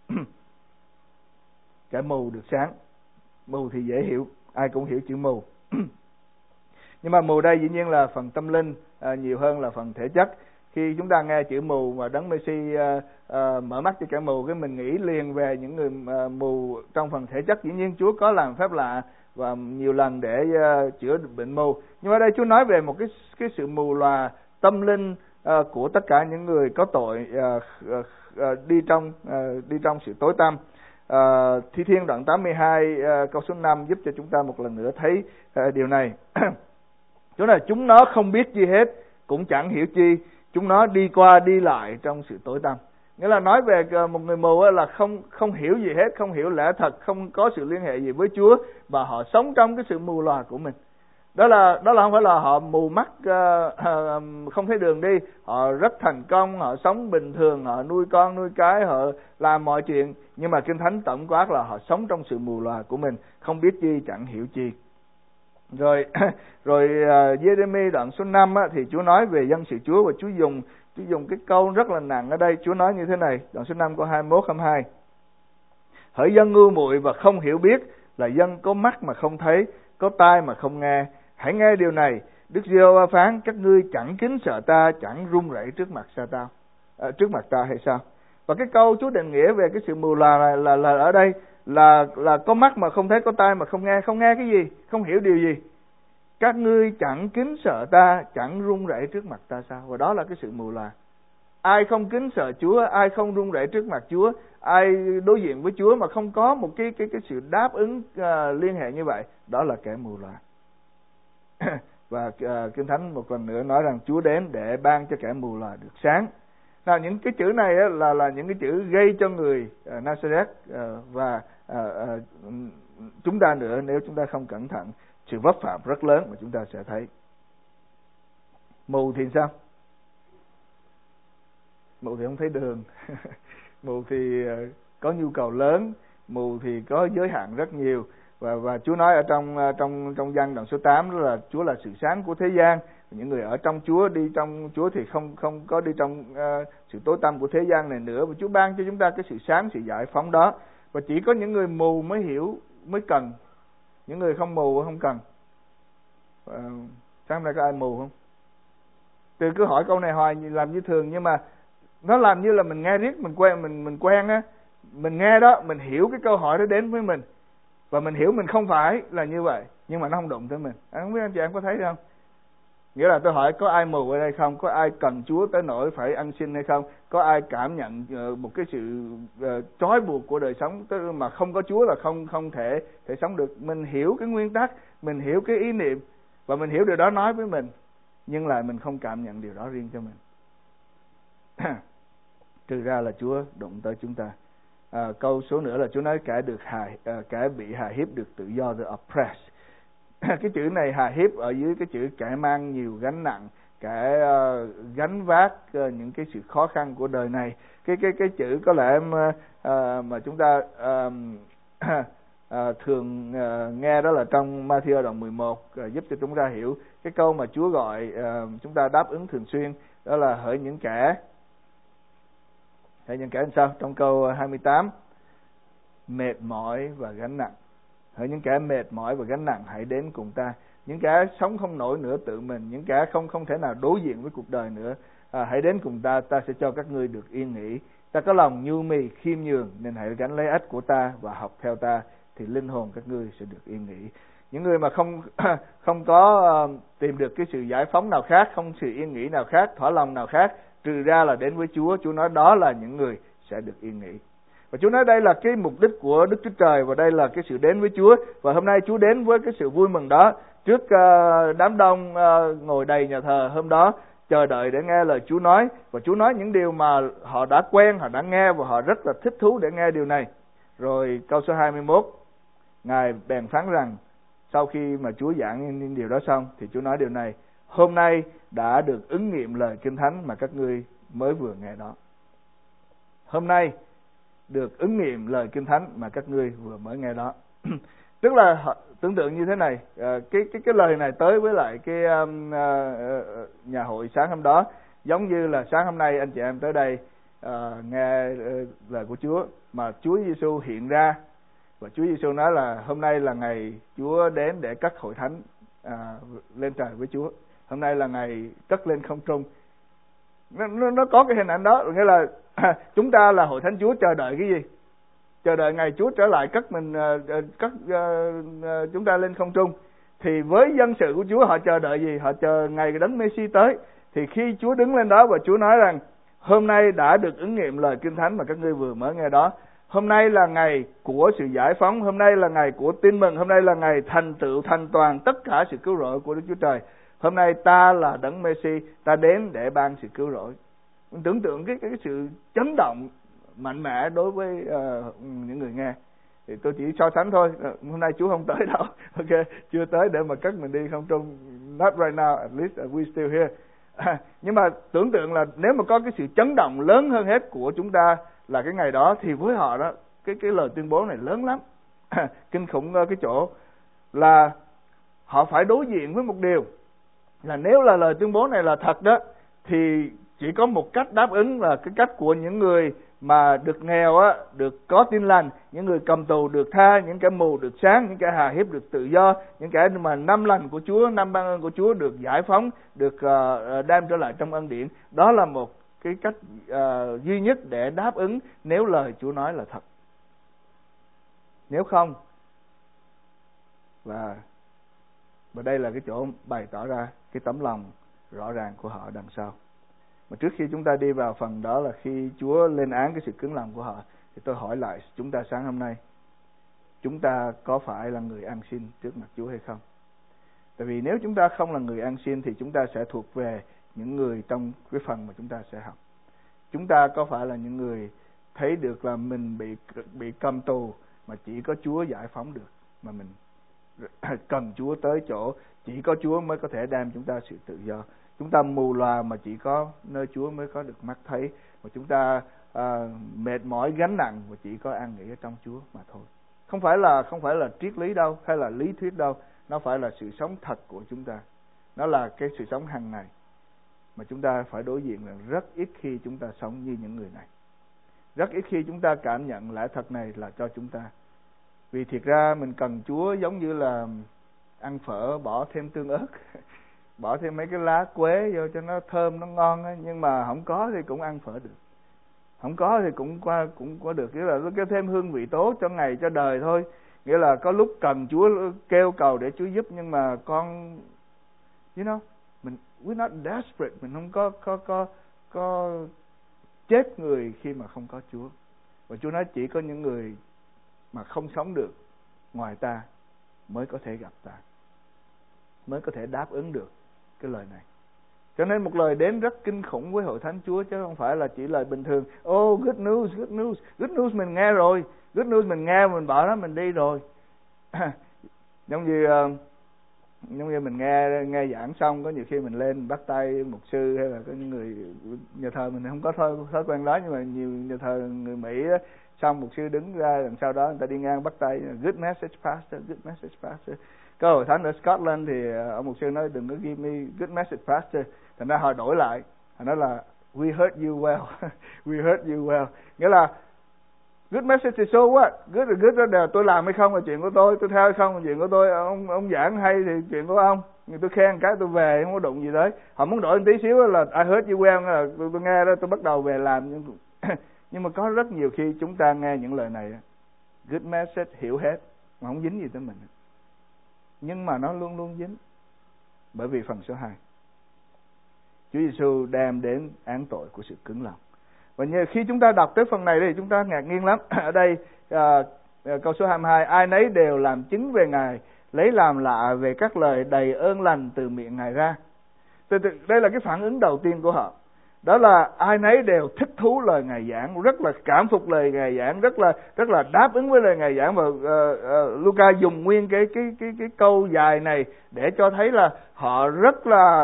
Kẻ mù được sáng. Mù thì dễ hiểu, ai cũng hiểu chữ mù. Nhưng mà mù đây dĩ nhiên là phần tâm linh nhiều hơn là phần thể chất. Khi chúng ta nghe chữ mù mà Đấng Messi mở mắt cho kẻ mù, cái mình nghĩ liền về những người mù trong phần thể chất. Dĩ nhiên Chúa có làm phép lạ và nhiều lần để chữa bệnh mù. Nhưng ở đây Chúa nói về một cái sự mù lòa tâm linh của tất cả những người có tội đi trong sự tối tăm. Thi Thiên đoạn 82 câu số 5 giúp cho chúng ta một lần nữa thấy điều này. Chỗ này, chúng nó không biết chi hết, cũng chẳng hiểu chi, chúng nó đi qua đi lại trong sự tối tăm. Nghĩa là nói về một người mù là không hiểu gì hết, không hiểu lẽ thật, không có sự liên hệ gì với Chúa, và họ sống trong cái sự mù lòa của mình. Đó là không phải là họ mù mắt không thấy đường đi. Họ rất thành công, họ sống bình thường, họ nuôi con nuôi cái, họ làm mọi chuyện, nhưng mà Kinh Thánh tổng quát là họ sống trong sự mù lòa của mình, không biết chi, chẳng hiểu chi. Rồi Giê-rê-mi đoạn số 5 thì Chúa nói về dân sự Chúa, và Chúa dùng cái câu rất là nặng ở đây. Chúa nói như thế này, đoạn số 5 câu 21-22: hỡi dân ngu muội và không hiểu biết, là dân có mắt mà không thấy, có tai mà không nghe, hãy nghe điều này. Đức Giê-hô-va phán, các ngươi chẳng kính sợ ta, chẳng run rẩy trước mặt ta hay sao? Và cái câu Chúa định nghĩa về cái sự mù lòa này là ở đây là có mắt mà không thấy, có tai mà không nghe cái gì, không hiểu điều gì. Các ngươi chẳng kính sợ ta, chẳng run rẩy trước mặt ta sao? Và đó là cái sự mù lòa. Ai không kính sợ Chúa, ai không run rẩy trước mặt Chúa, ai đối diện với Chúa mà không có một cái sự đáp ứng liên hệ như vậy, đó là kẻ mù lòa. Và Kinh Thánh một lần nữa nói rằng Chúa đến để ban cho kẻ mù lòa được sáng. Nào, những cái chữ này là những cái chữ gây cho người Nazareth và chúng ta nữa, nếu chúng ta không cẩn thận, sự vấp phạm rất lớn mà chúng ta sẽ thấy. Mù thì sao? Mù thì không thấy đường. Mù thì có nhu cầu lớn, mù thì có giới hạn rất nhiều. Và Chúa nói ở trong Giăng đoạn số 8 đó là Chúa là sự sáng của thế gian. Những người ở trong Chúa, đi trong Chúa thì không có đi trong sự tối tăm của thế gian này nữa. Và Chúa ban cho chúng ta cái sự sáng, sự giải phóng đó. Và chỉ có những người mù mới hiểu, mới cần. Những người không mù không cần. Sáng nay có ai mù không? Từ cứ hỏi câu này hoài làm như thường, nhưng mà nó làm như là mình nghe riết, mình quen á. Mình nghe đó, mình hiểu cái câu hỏi đó đến với mình, và mình hiểu mình không phải là như vậy, nhưng mà nó không đụng tới mình. Không biết anh chị em có thấy không? Nghĩa là tôi hỏi có ai mù ở đây không? Có ai cần Chúa tới nỗi phải ăn xin hay không? Có ai cảm nhận một cái sự trói buộc của đời sống mà không có Chúa là không thể sống được? Mình hiểu cái nguyên tắc, mình hiểu cái ý niệm, và mình hiểu điều đó nói với mình, nhưng lại mình không cảm nhận điều đó riêng cho mình. Trừ ra là Chúa đụng tới chúng ta. Câu số nữa là Chúa nói kẻ bị hà hiếp được tự do, the oppressed. Cái chữ này hà hiếp ở dưới cái chữ kẻ mang nhiều gánh nặng, kẻ gánh vác những cái sự khó khăn của đời này. Cái chữ có lẽ mà chúng ta thường nghe đó là trong Ma-thi-ơ đoạn 11, giúp cho chúng ta hiểu cái câu mà Chúa gọi chúng ta đáp ứng thường xuyên, đó là hỡi những kẻ làm sao? Trong câu 28, mệt mỏi và gánh nặng. Hỡi những kẻ mệt mỏi và gánh nặng, hãy đến cùng ta. Những kẻ sống không nổi nữa tự mình, những kẻ không thể nào đối diện với cuộc đời nữa, hãy đến cùng ta, ta sẽ cho các ngươi được yên nghỉ. Ta có lòng nhu mì khiêm nhường, nên hãy gánh lấy ách của ta và học theo ta, thì linh hồn các ngươi sẽ được yên nghỉ. Những người mà không có tìm được cái sự giải phóng nào khác, không sự yên nghỉ nào khác, thỏa lòng nào khác, trừ ra là đến với Chúa. Chúa nói đó là những người sẽ được yên nghỉ. Và Chúa nói đây là cái mục đích của Đức Chúa Trời, và đây là cái sự đến với Chúa. Và hôm nay Chúa đến với cái sự vui mừng đó, trước đám đông ngồi đầy nhà thờ hôm đó, chờ đợi để nghe lời Chúa nói. Và Chúa nói những điều mà họ đã quen, họ đã nghe, và họ rất là thích thú để nghe điều này. Rồi câu số 21, Ngài bèn phán rằng, sau khi mà Chúa giảng những điều đó xong, thì Chúa nói điều này: hôm nay đã được ứng nghiệm lời Kinh Thánh mà các ngươi mới vừa nghe đó. Hôm nay được ứng nghiệm lời Kinh Thánh mà các ngươi vừa mới nghe đó. Tức là tưởng tượng như thế này, cái lời này tới với lại cái nhà hội sáng hôm đó, giống như là sáng hôm nay anh chị em tới đây nghe lời của Chúa, mà Chúa Giêsu hiện ra, và Chúa Giêsu nói là hôm nay là ngày Chúa đến để cất hội thánh lên trời với Chúa. Hôm nay là ngày cất lên không trung. Nó có cái hình ảnh đó, nghĩa là chúng ta là hội thánh Chúa chờ đợi cái gì? Chờ đợi ngày Chúa trở lại cất chúng ta lên không trung. Thì với dân sự của Chúa họ chờ đợi gì? Họ chờ ngày Đấng Messi tới. Thì khi Chúa đứng lên đó và Chúa nói rằng hôm nay đã được ứng nghiệm lời Kinh Thánh mà các ngươi vừa mới nghe đó. Hôm nay là ngày của sự giải phóng, hôm nay là ngày của tin mừng, hôm nay là ngày thành tựu thành toàn tất cả sự cứu rỗi của Đức Chúa Trời. Hôm nay ta là Đấng Messi, ta đến để ban sự cứu rỗi. Mình tưởng tượng cái sự chấn động mạnh mẽ đối với những người nghe. Thì tôi chỉ so sánh thôi. Hôm nay Chúa không tới đâu, ok, chưa tới để mà cất mình đi không trung. Not right now, at least we still here. Nhưng mà tưởng tượng là nếu mà có cái sự chấn động lớn hơn hết của chúng ta là cái ngày đó, thì với họ đó, cái lời tuyên bố này lớn lắm. Kinh khủng cái chỗ là họ phải đối diện với một điều là nếu là lời tuyên bố này là thật đó, thì chỉ có một cách đáp ứng, là cái cách của những người mà được nghèo á, được có tin lành, những người cầm tù được tha, những kẻ mù được sáng, những kẻ hà hiếp được tự do, những kẻ mà năm lành của Chúa, năm ban ơn của Chúa được giải phóng, được đem trở lại trong ân điển. Đó là một cái cách duy nhất để đáp ứng nếu lời Chúa nói là thật. Nếu không, và đây là cái chỗ bày tỏ ra cái tấm lòng rõ ràng của họ đằng sau. Mà trước khi chúng ta đi vào phần đó là khi Chúa lên án cái sự cứng lòng của họ, thì tôi hỏi lại chúng ta sáng hôm nay, chúng ta có phải là người ăn xin trước mặt Chúa hay không? Tại vì nếu chúng ta không là người ăn xin thì chúng ta sẽ thuộc về những người trong cái phần mà chúng ta sẽ học. Chúng ta có phải là những người thấy được là mình bị cầm tù mà chỉ có Chúa giải phóng được, mà mình cần Chúa tới chỗ chỉ có Chúa mới có thể đem chúng ta sự tự do. Chúng ta mù lòa mà chỉ có nơi Chúa mới có được mắt thấy, mà chúng ta mệt mỏi gánh nặng mà chỉ có an nghỉ ở trong Chúa mà thôi. Không phải là triết lý đâu, hay là lý thuyết đâu, nó phải là sự sống thật của chúng ta. Nó là cái sự sống hàng ngày mà chúng ta phải đối diện, là rất ít khi chúng ta sống như những người này. Rất ít khi chúng ta cảm nhận lẽ thật này là cho chúng ta. Vì thiệt ra mình cần Chúa giống như là ăn phở bỏ thêm tương ớt, bỏ thêm mấy cái lá quế vô cho nó thơm, nó ngon á. Nhưng mà không có thì cũng ăn phở được, không có thì cũng có được. Nghĩa là nó kêu thêm hương vị tố cho ngày cho đời thôi. Nghĩa là có lúc cần Chúa kêu cầu để Chúa giúp, nhưng mà we're not desperate, mình không có chết người khi mà không có Chúa. Và Chúa nói chỉ có những người mà không sống được ngoài ta mới có thể gặp ta, mới có thể đáp ứng được cái lời này. Cho nên một lời đến rất kinh khủng với hội thánh Chúa, chứ không phải là chỉ lời bình thường. Good news mình nghe rồi, good news mình nghe, mình bỏ đó mình đi rồi. Giống như mình nghe giảng xong, có nhiều khi mình lên bắt tay mục sư, hay là có những người nhà thờ mình không có thói quen đó, nhưng mà nhiều nhà thờ người Mỹ đó, xong mục sư đứng ra đằng sau đó người ta đi ngang bắt tay, good message pastor. Có hội thánh ở Scotland thì ông mục sư nói đừng có give me good message pastor, thành ra họ đổi lại, họ nói là we heard you well. We heard you well, nghĩa là good message thì so what, good đó đều tôi làm hay không là chuyện của tôi theo hay không là chuyện của tôi, ông giảng hay thì chuyện của ông, tôi khen cái tôi về không có đụng gì tới. Họ muốn đổi một tí xíu là I heard you well, là tôi nghe đó tôi bắt đầu về làm. Nhưng mà có rất nhiều khi chúng ta nghe những lời này, good message, hiểu hết, mà không dính gì tới mình. Nhưng mà nó luôn luôn dính. Bởi vì phần số 2, Chúa Giêsu đem đến án tội của sự cứng lòng. Và khi chúng ta đọc tới phần này thì chúng ta ngạc nhiên lắm. Ở đây câu số 22, ai nấy đều làm chứng về Ngài, lấy làm lạ về các lời đầy ơn lành từ miệng Ngài ra. Đây là cái phản ứng đầu tiên của họ. Đó là ai nấy đều thích thú lời Ngài giảng, rất là cảm phục lời Ngài giảng, rất là đáp ứng với lời Ngài giảng. Và Luca dùng nguyên cái câu dài này để cho thấy là họ rất là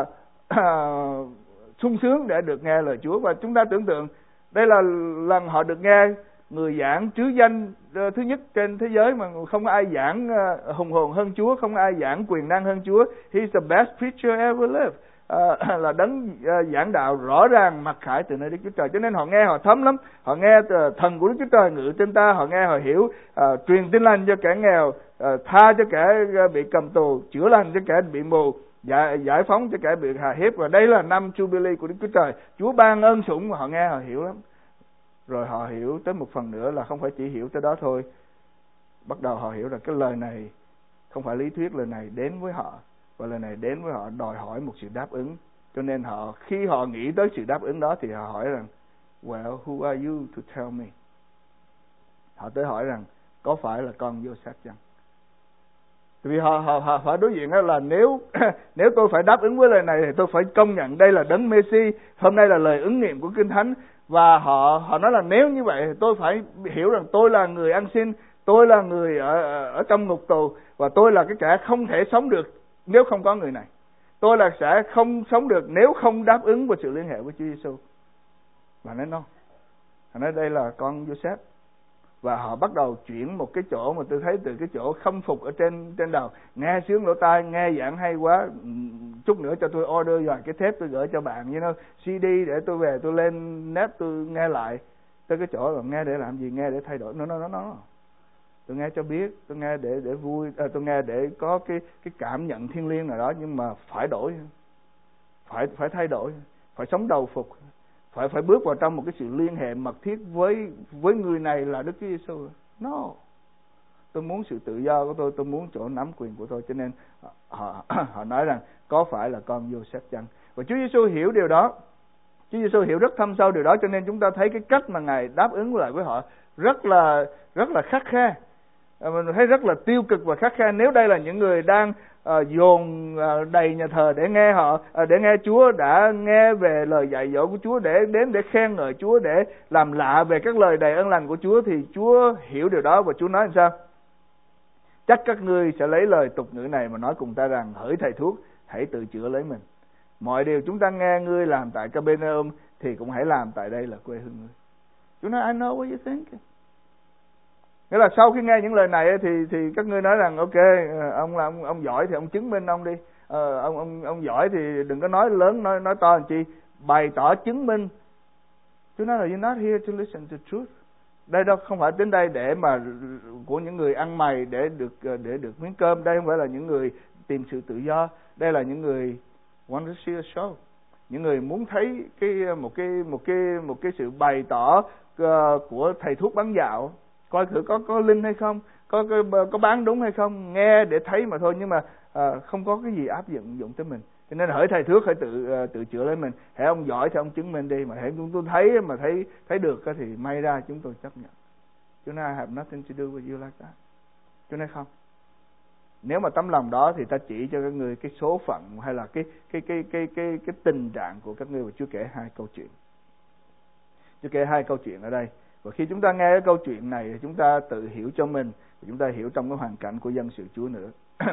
sung sướng để được nghe lời Chúa. Và chúng ta tưởng tượng đây là lần họ được nghe người giảng trứ danh thứ nhất trên thế giới, mà không ai giảng hùng hồn hơn Chúa, không ai giảng quyền năng hơn Chúa. He's the best preacher ever lived. Là đấng giảng đạo rõ ràng mặc khải từ nơi Đức Chúa Trời. Cho nên họ nghe họ thấm lắm. Họ nghe thần của Đức Chúa Trời ngự trên ta. Họ nghe họ hiểu, truyền tin lành cho kẻ nghèo, tha cho kẻ bị cầm tù, chữa lành cho kẻ bị mù, giải phóng cho kẻ bị hà hiếp. Và đây là năm Jubilee của Đức Chúa Trời. Chúa ban ơn sủng. Họ nghe họ hiểu lắm. Rồi họ hiểu tới một phần nữa là không phải chỉ hiểu tới đó thôi. Bắt đầu họ hiểu rằng cái lời này không phải lý thuyết, lời này đến với họ. Và lời này đến với họ đòi hỏi một sự đáp ứng. Cho nên khi họ nghĩ tới sự đáp ứng đó thì họ hỏi rằng, well, who are you to tell me? Họ tới hỏi rằng, có phải là con Joseph chăng? Vì họ phải đối diện là nếu tôi phải đáp ứng với lời này thì tôi phải công nhận đây là đấng Messi. Hôm nay là lời ứng nghiệm của Kinh Thánh. Và họ nói là nếu như vậy thì tôi phải hiểu rằng tôi là người ăn xin, tôi là người ở trong ngục tù, và tôi là cái kẻ không thể sống được nếu không có người này. Tôi là sẽ không sống được nếu không đáp ứng vào sự liên hệ với Chúa Giêsu. Và nói no. Họ nói đây là con Joseph. Và họ bắt đầu chuyển một cái chỗ mà tôi thấy từ cái chỗ khâm phục ở trên đầu, nghe sướng lỗ tai, nghe giảng hay quá, chút nữa cho tôi order vài cái thép tôi gửi cho bạn, CD để tôi về tôi lên net tôi nghe lại. Tới cái chỗ là nghe để làm gì? Nghe để thay đổi. Nó. Tôi nghe cho biết, tôi nghe để vui, tôi nghe để có cái cảm nhận thiêng liêng nào đó, nhưng mà phải đổi, phải thay đổi, phải sống đầu phục, phải bước vào trong một cái sự liên hệ mật thiết với người này là Đức Chúa Giêsu. No, tôi muốn sự tự do của tôi muốn chỗ nắm quyền của tôi. Cho nên họ nói rằng có phải là con Joseph chăng? Và Chúa Giêsu hiểu điều đó. Chúa Giêsu hiểu rất thâm sâu điều đó, cho nên chúng ta thấy cái cách mà Ngài đáp ứng lại với họ rất là khắt khe. Mình thấy rất là tiêu cực và khắt khe. Nếu đây là những người đang dồn đầy nhà thờ để nghe để nghe Chúa, đã nghe về lời dạy dỗ của Chúa, để đến để khen ngợi Chúa, để làm lạ về các lời đầy ơn lành của Chúa, thì Chúa hiểu điều đó và Chúa nói làm sao? Chắc các ngươi sẽ lấy lời tục ngữ này mà nói cùng ta rằng, hỡi thầy thuốc, hãy tự chữa lấy mình. Mọi điều chúng ta nghe ngươi làm tại Capernaum thì cũng hãy làm tại đây là quê hương ngươi. Chúa nói, I know what you think. Nghĩa là sau khi nghe những lời này thì các ngươi nói rằng ok, ông giỏi thì ông chứng minh ông đi, ông giỏi thì đừng có nói lớn nói to làm chi, bày tỏ chứng minh. Chúa nói là you're not here to listen to truth. Đây đâu không phải đến đây để mà của những người ăn mày để được miếng cơm. Đây không phải là những người tìm sự tự do. Đây là những người want to see a show, những người muốn thấy một cái sự bày tỏ của thầy thuốc bán dạo. Coi thử có linh hay không, có bán đúng hay không, nghe để thấy mà thôi, nhưng mà không có cái gì áp dụng tới mình. Cho nên hỡi thầy thuốc hãy tự chữa lấy mình, hãy ông giỏi thì ông chứng minh đi, mà hãy chúng tôi thấy mà thấy được thì may ra chúng tôi chấp nhận. Cho nên I have nothing to do with you like that. Cho nên không. Nếu mà tấm lòng đó thì ta chỉ cho các người cái số phận hay là cái tình trạng của các ngươi. Và Chúa kể hai câu chuyện. Chúa kể hai câu chuyện ở đây. Và khi chúng ta nghe cái câu chuyện này thì chúng ta tự hiểu cho mình, chúng ta hiểu trong cái hoàn cảnh của dân sự Chúa nữa.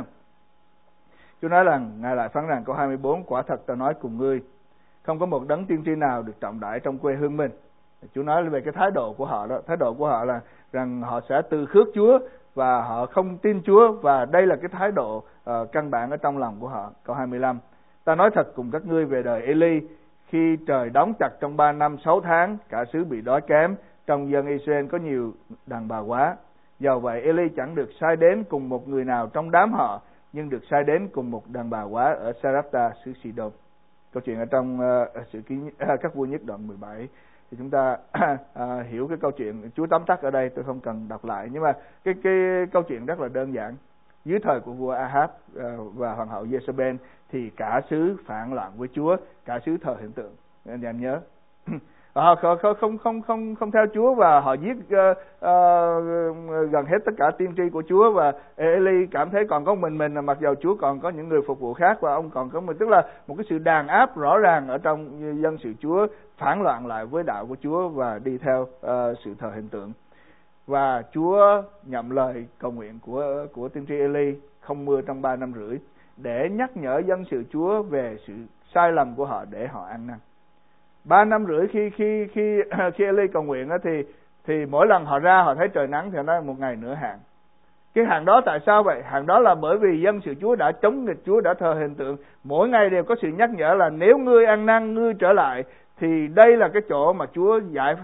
Chúa nói rằng, Ngài lại phán rằng câu 24, quả thật ta nói cùng ngươi, không có một đấng tiên tri nào được trọng đãi trong quê hương mình. Chúa nói về cái thái độ của họ đó. Thái độ của họ là rằng họ sẽ từ khước Chúa và họ không tin Chúa, và đây là cái thái độ căn bản ở trong lòng của họ. Câu 25, ta nói thật cùng các ngươi về đời Eli, khi trời đóng chặt trong 3 năm 6 tháng, cả xứ bị đói kém, trong dân Israel có nhiều đàn bà quá. Do vậy Eli chẳng được sai đến cùng một người nào trong đám họ, nhưng được sai đến cùng một đàn bà quá ở Sarepta xứ Sidon. Câu chuyện ở trong Sử Ký các vua nhất đoạn 17. thì chúng ta hiểu cái câu chuyện. Chúa tóm tắt ở đây, tôi không cần đọc lại, nhưng mà cái câu chuyện rất là đơn giản. Dưới thời của vua Ahab và hoàng hậu Jezebel thì cả xứ phản loạn với Chúa, cả xứ thờ hiện tượng. Anh em nhớ, họ không theo Chúa và họ giết gần hết tất cả tiên tri của Chúa. Và Eli cảm thấy còn có mình, mặc dầu Chúa còn có những người phục vụ khác và ông còn có mình, tức là một cái sự đàn áp rõ ràng ở trong dân sự Chúa, phản loạn lại với đạo của Chúa và đi theo sự thờ hình tượng. Và Chúa nhậm lời cầu nguyện của tiên tri Eli không mưa trong 3 năm rưỡi để nhắc nhở dân sự Chúa về sự sai lầm của họ để họ ăn năn. 3 năm rưỡi khi Eli cầu nguyện thì mỗi lần họ ra họ thấy trời nắng thì họ nói một ngày nữa hạn. Cái hạn đó tại sao vậy? Hạn đó là bởi vì dân sự Chúa đã chống nghịch Chúa, đã thờ hình tượng. Mỗi ngày đều có sự nhắc nhở là nếu ngươi ăn năn, ngươi trở lại thì đây là cái chỗ mà Chúa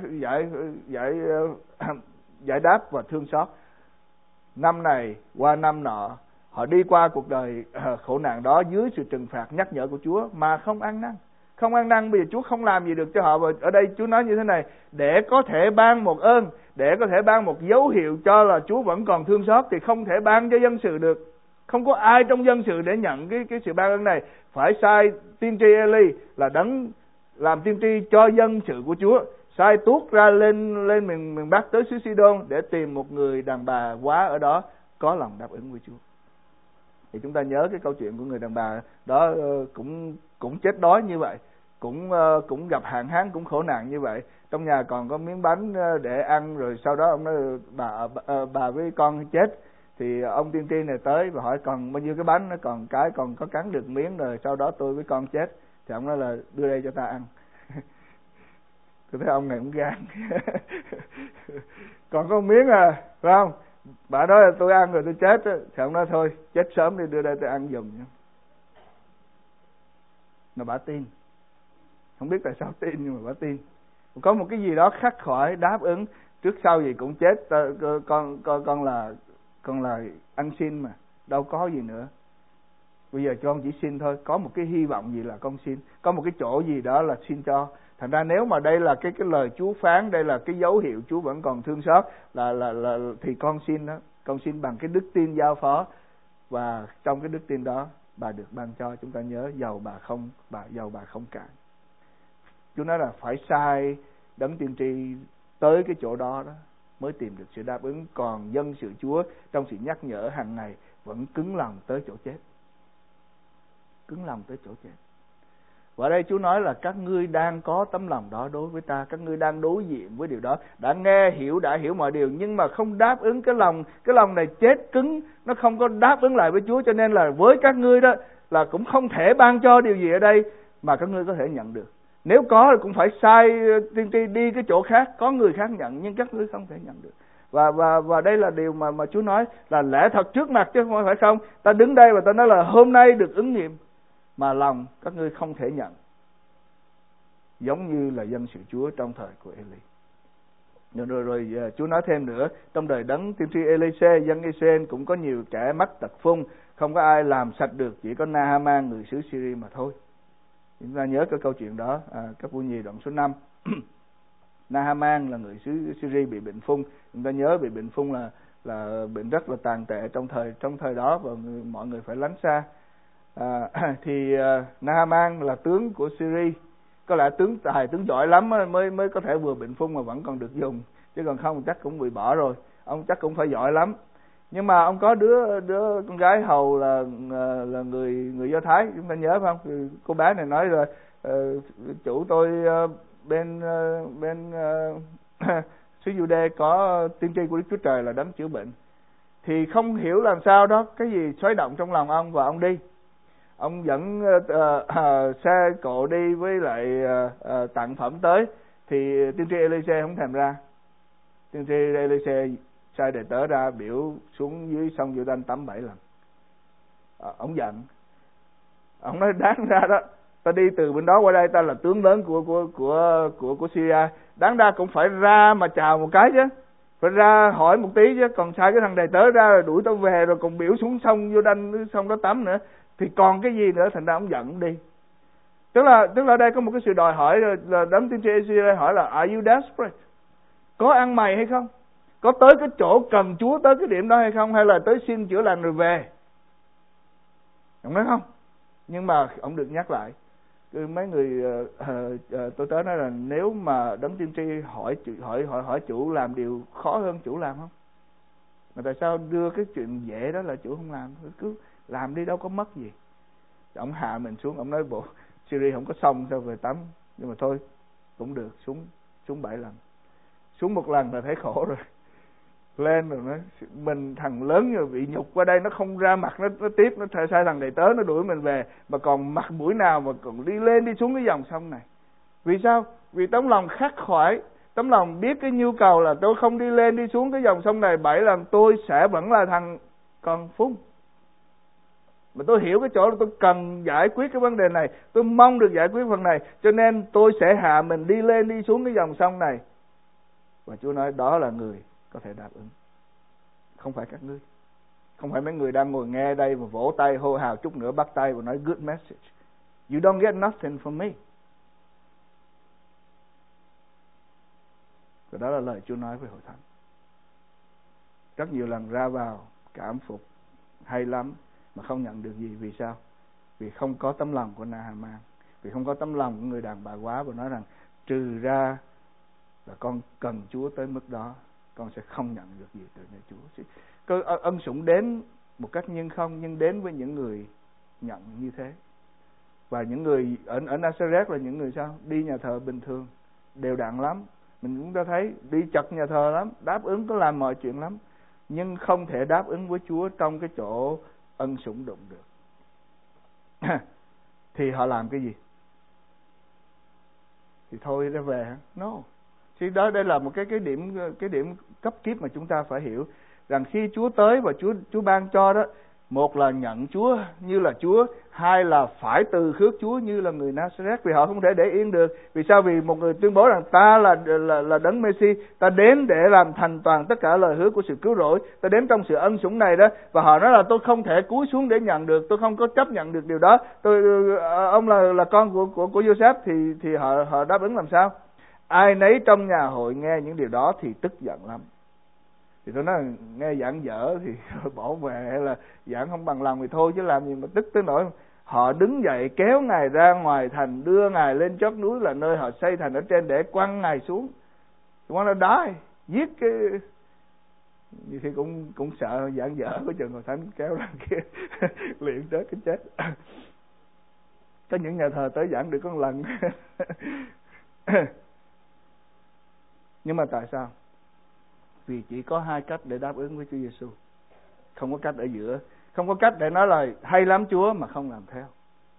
giải đáp và thương xót. Năm này qua năm nọ, họ đi qua cuộc đời khổ nạn đó dưới sự trừng phạt nhắc nhở của Chúa mà không ăn năn. Không ăn năn, bây giờ Chúa không làm gì được cho họ. Và ở đây Chúa nói như thế này, để có thể ban một ơn, để có thể ban một dấu hiệu cho là Chúa vẫn còn thương xót thì không thể ban cho dân sự được. Không có ai trong dân sự để nhận cái sự ban ơn này. Phải sai tiên tri Eli là đấng làm tiên tri cho dân sự của Chúa, sai tuốt ra lên miền Bắc tới xứ Sidon để tìm một người đàn bà quá ở đó có lòng đáp ứng với Chúa. Thì chúng ta nhớ cái câu chuyện của người đàn bà đó, cũng chết đói như vậy, cũng gặp hạn hán, cũng khổ nạn như vậy. Trong nhà còn có miếng bánh để ăn, rồi sau đó ông nói bà với con chết. Thì ông tiên tri này tới và hỏi còn bao nhiêu cái bánh, nó còn có cắn được miếng, rồi sau đó tôi với con chết. Thì ông nói là đưa đây cho ta ăn. Tôi thấy ông này cũng gan. Còn có miếng à, phải không? Bà nói là tôi ăn rồi tôi chết. Thì ông nói thôi chết sớm đi, đưa đây tôi ăn giùm. Mà bà tin. Không biết tại sao tin, nhưng mà bà tin. Có một cái gì đó khắc khỏi đáp ứng, trước sau gì cũng chết. Con là ăn xin mà, đâu có gì nữa. Bây giờ con chỉ xin thôi, có một cái hy vọng gì là con xin, có một cái chỗ gì đó là xin cho. Thành ra nếu mà đây là cái lời Chúa phán, đây là cái dấu hiệu Chúa vẫn còn thương xót là thì con xin đó, con xin bằng cái đức tin giao phó, và trong cái đức tin đó bà được ban cho. Chúng ta nhớ giàu bà không cạn. Chúa nói là phải sai đấng tiên tri tới cái chỗ đó mới tìm được sự đáp ứng. Còn dân sự Chúa trong sự nhắc nhở hàng ngày vẫn cứng lòng tới chỗ chết. Cứng lòng tới chỗ chết. Và ở đây Chúa nói là các ngươi đang có tấm lòng đó đối với ta, các ngươi đang đối diện với điều đó, đã hiểu mọi điều, nhưng mà không đáp ứng. Cái lòng này chết cứng, nó không có đáp ứng lại với Chúa, cho nên là với các ngươi đó là cũng không thể ban cho điều gì ở đây mà các ngươi có thể nhận được. Nếu có thì cũng phải sai tiên tri đi cái chỗ khác, có người khác nhận, nhưng các ngươi không thể nhận được. Và đây là điều mà Chúa nói là lẽ thật trước mặt, chứ không phải không. Ta đứng đây và ta nói là hôm nay được ứng nghiệm, mà lòng các ngươi không thể nhận, giống như là dân sự Chúa trong thời của Eli. Rồi Chúa nói thêm nữa, trong đời đấng tiên tri Elise, dân Israel cũng có nhiều kẻ mắc tật phung, không có ai làm sạch được, chỉ có Naaman người xứ Syria mà thôi. Chúng ta nhớ cái câu chuyện đó, các vua nhì đoạn số 5. Naaman là người xứ Syria bị bệnh phung. Chúng ta nhớ bị bệnh phung là bệnh rất là tàn tệ trong thời đó, và mọi người phải lánh xa. Naaman là tướng của Syria, có lẽ tướng tài tướng giỏi lắm mới có thể vừa bệnh phung mà vẫn còn được dùng, chứ còn không chắc cũng bị bỏ rồi. Ông chắc cũng phải giỏi lắm. Nhưng mà ông có đứa con gái hầu là người Do Thái, chúng ta nhớ phải không? Cô bé này nói là chủ tôi bên xứ Giu-đê có tiên tri của Đức Chúa Trời là đấng chữa bệnh. Thì không hiểu làm sao đó, cái gì xoáy động trong lòng ông, và ông đi. Ông dẫn xe cộ đi với lại tặng phẩm tới, thì tiên tri Elise không thèm ra. Tiên tri Elise sai đệ tớ ra biểu xuống dưới sông Giô-đanh tắm 7 lần. Ông giận. Ông nói đáng ra đó, ta đi từ bên đó qua đây, ta là tướng lớn của Syria, đáng ra cũng phải ra mà chào một cái chứ, phải ra hỏi một tí chứ. Còn sai cái thằng đầy tớ ra rồi đuổi tao về, rồi còn biểu xuống sông Giô-đanh, sông đó tắm nữa, thì còn cái gì nữa. Thành ra ông giận đi. Tức là đây có một cái sự đòi hỏi là đấng tiên tri Ê-si-ra hỏi là are you desperate? Có ăn mày hay không? Có tới cái chỗ cần Chúa tới cái điểm đó hay không? Hay là tới xin chữa lành rồi về? Ông nói không? Nhưng mà ông được nhắc lại. Mấy người tôi tới nói là nếu mà đấng tiên tri hỏi chủ làm điều khó hơn, chủ làm không? Mà tại sao đưa cái chuyện dễ đó là chủ không làm? Cứ làm đi, đâu có mất gì. Ông hạ mình xuống, ông nói bộ Siri không có xong sao về tắm. Nhưng mà thôi, cũng được, xuống 7 lần. Xuống 1 lần là thấy khổ rồi. Lên rồi nói mình thằng lớn rồi bị nhục qua đây, nó không ra mặt, nó tiếp, nó sai thằng đầy tớ nó đuổi mình về, mà còn mặt mũi nào mà còn đi lên đi xuống cái dòng sông này. Vì sao? Vì tấm lòng khắc khoải, tấm lòng biết cái nhu cầu là tôi không đi lên đi xuống cái dòng sông này 7 lần, tôi sẽ vẫn là thằng con phúng. Mà tôi hiểu cái chỗ là tôi cần giải quyết cái vấn đề này, tôi mong được giải quyết phần này, cho nên tôi sẽ hạ mình đi lên đi xuống cái dòng sông này. Và Chúa nói đó là người có thể đáp ứng, không phải các ngươi. Không phải mấy người đang ngồi nghe đây và vỗ tay hô hào chút nữa bắt tay và nói good message. You don't get nothing from me. Và đó là lời Chúa nói với hội thánh. Rất nhiều lần ra vào cảm phục hay lắm mà không nhận được gì. Vì sao? Vì không có tấm lòng của Na-hả-man, vì không có tấm lòng của người đàn bà quá, và nói rằng trừ ra là con cần Chúa tới mức đó, con sẽ không nhận được gì từ nơi Chúa. Ân sủng đến một cách nhưng không, nhưng đến với những người nhận như thế. Và những người ở Nazareth là những người sao? Đi nhà thờ bình thường, đều đặn lắm. Mình cũng đã thấy đi chật nhà thờ lắm, đáp ứng có làm mọi chuyện lắm, nhưng không thể đáp ứng với Chúa trong cái chỗ ân sủng đụng được. Thì họ làm cái gì? Thì thôi ra về hả? No. Thì đó, đây là một cái điểm cấp kiếp mà chúng ta phải hiểu rằng khi Chúa tới và Chúa ban cho đó, một là nhận Chúa như là Chúa, hai là phải từ khước Chúa như là người Nazareth, vì họ không thể để yên được. Vì sao? Vì một người tuyên bố rằng ta là đấng Messi, ta đến để làm thành toàn tất cả lời hứa của sự cứu rỗi, ta đến trong sự ân sủng này đó, và họ nói là tôi không thể cúi xuống để nhận được, tôi không có chấp nhận được điều đó. Ông là con của Joseph, thì họ đáp ứng làm sao? Ai nấy trong nhà hội nghe những điều đó thì tức giận lắm. Thì tôi nói nghe giảng dở thì bỏ về, hay là giảng không bằng lòng thì thôi, chứ làm gì mà tức tới nỗi. Họ đứng dậy kéo Ngài ra ngoài thành, đưa Ngài lên chót núi là nơi họ xây thành ở trên để quăng Ngài xuống. Chúng nó đái, giết cái... Như khi cũng sợ giảng dở của trường hội thánh kéo ra kia luyện tới cái chết. Có những nhà thờ tới giảng được có một lần. Nhưng mà tại sao? Vì chỉ có hai cách để đáp ứng với Chúa Giêsu, không có cách ở giữa, không có cách để nói là hay lắm Chúa mà không làm theo.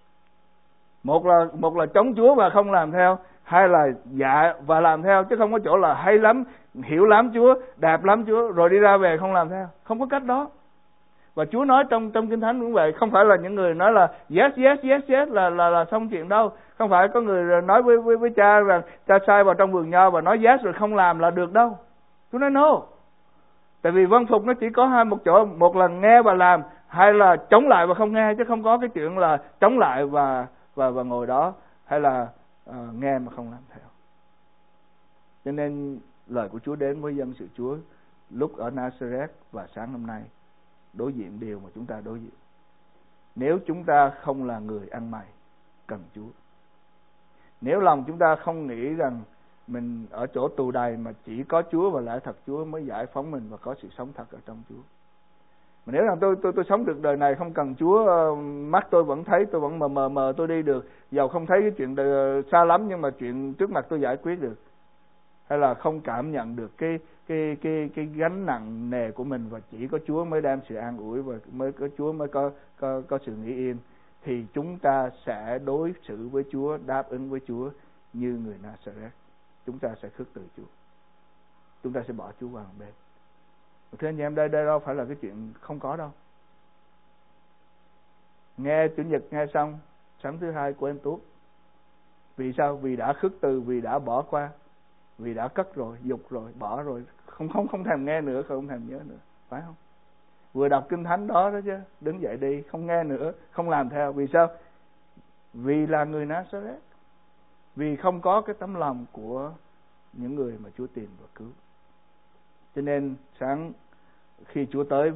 Một là chống Chúa và không làm theo, hai là dạ và làm theo, chứ không có chỗ là hay lắm, hiểu lắm Chúa, đẹp lắm Chúa rồi đi ra về không làm theo. Không có cách đó. Và Chúa nói trong Kinh Thánh cũng vậy, không phải là những người nói là yes là xong chuyện đâu. Không phải có người nói với cha rằng cha sai vào trong vườn nho và nói yes rồi không làm là được đâu. Chúa nói no. Tại vì vâng phục nó chỉ có một chỗ, một là nghe và làm, hai là chống lại và không nghe, chứ không có cái chuyện là chống lại và ngồi đó, hay là nghe mà không làm theo. Cho nên lời của Chúa đến với dân sự Chúa lúc ở Nazareth và sáng hôm nay đối diện điều mà chúng ta đối diện. Nếu chúng ta không là người ăn mày cần Chúa, nếu lòng chúng ta không nghĩ rằng mình ở chỗ tù đầy mà chỉ có Chúa và lẽ thật Chúa mới giải phóng mình và có sự sống thật ở trong Chúa. Mà nếu rằng tôi sống được đời này không cần Chúa, mắt tôi vẫn thấy, tôi vẫn mờ tôi đi được, dầu không thấy cái chuyện xa lắm nhưng mà chuyện trước mặt tôi giải quyết được, hay là không cảm nhận được cái gánh nặng nề của mình và chỉ có Chúa mới đem sự an ủi và mới có Chúa mới có sự nghỉ yên, thì chúng ta sẽ đối xử với Chúa, đáp ứng với Chúa như người Nazareth. Chúng ta sẽ khước từ Chúa, chúng ta sẽ bỏ Chúa qua một bên. Thưa anh em, đây đâu phải là cái chuyện không có đâu. Nghe Chủ nhật nghe xong, sáng thứ hai quên tuốt. Vì sao? Vì đã khước từ, vì đã bỏ qua, vì đã cất rồi, dục rồi, bỏ rồi, không thèm nghe nữa, không thèm nhớ nữa, phải không? Vừa đọc Kinh Thánh đó chứ, đứng dậy đi, không nghe nữa, không làm theo. Vì sao? vì là người Nazareth, vì không có cái tấm lòng của những người mà Chúa tìm và cứu. Cho nên sáng khi Chúa tới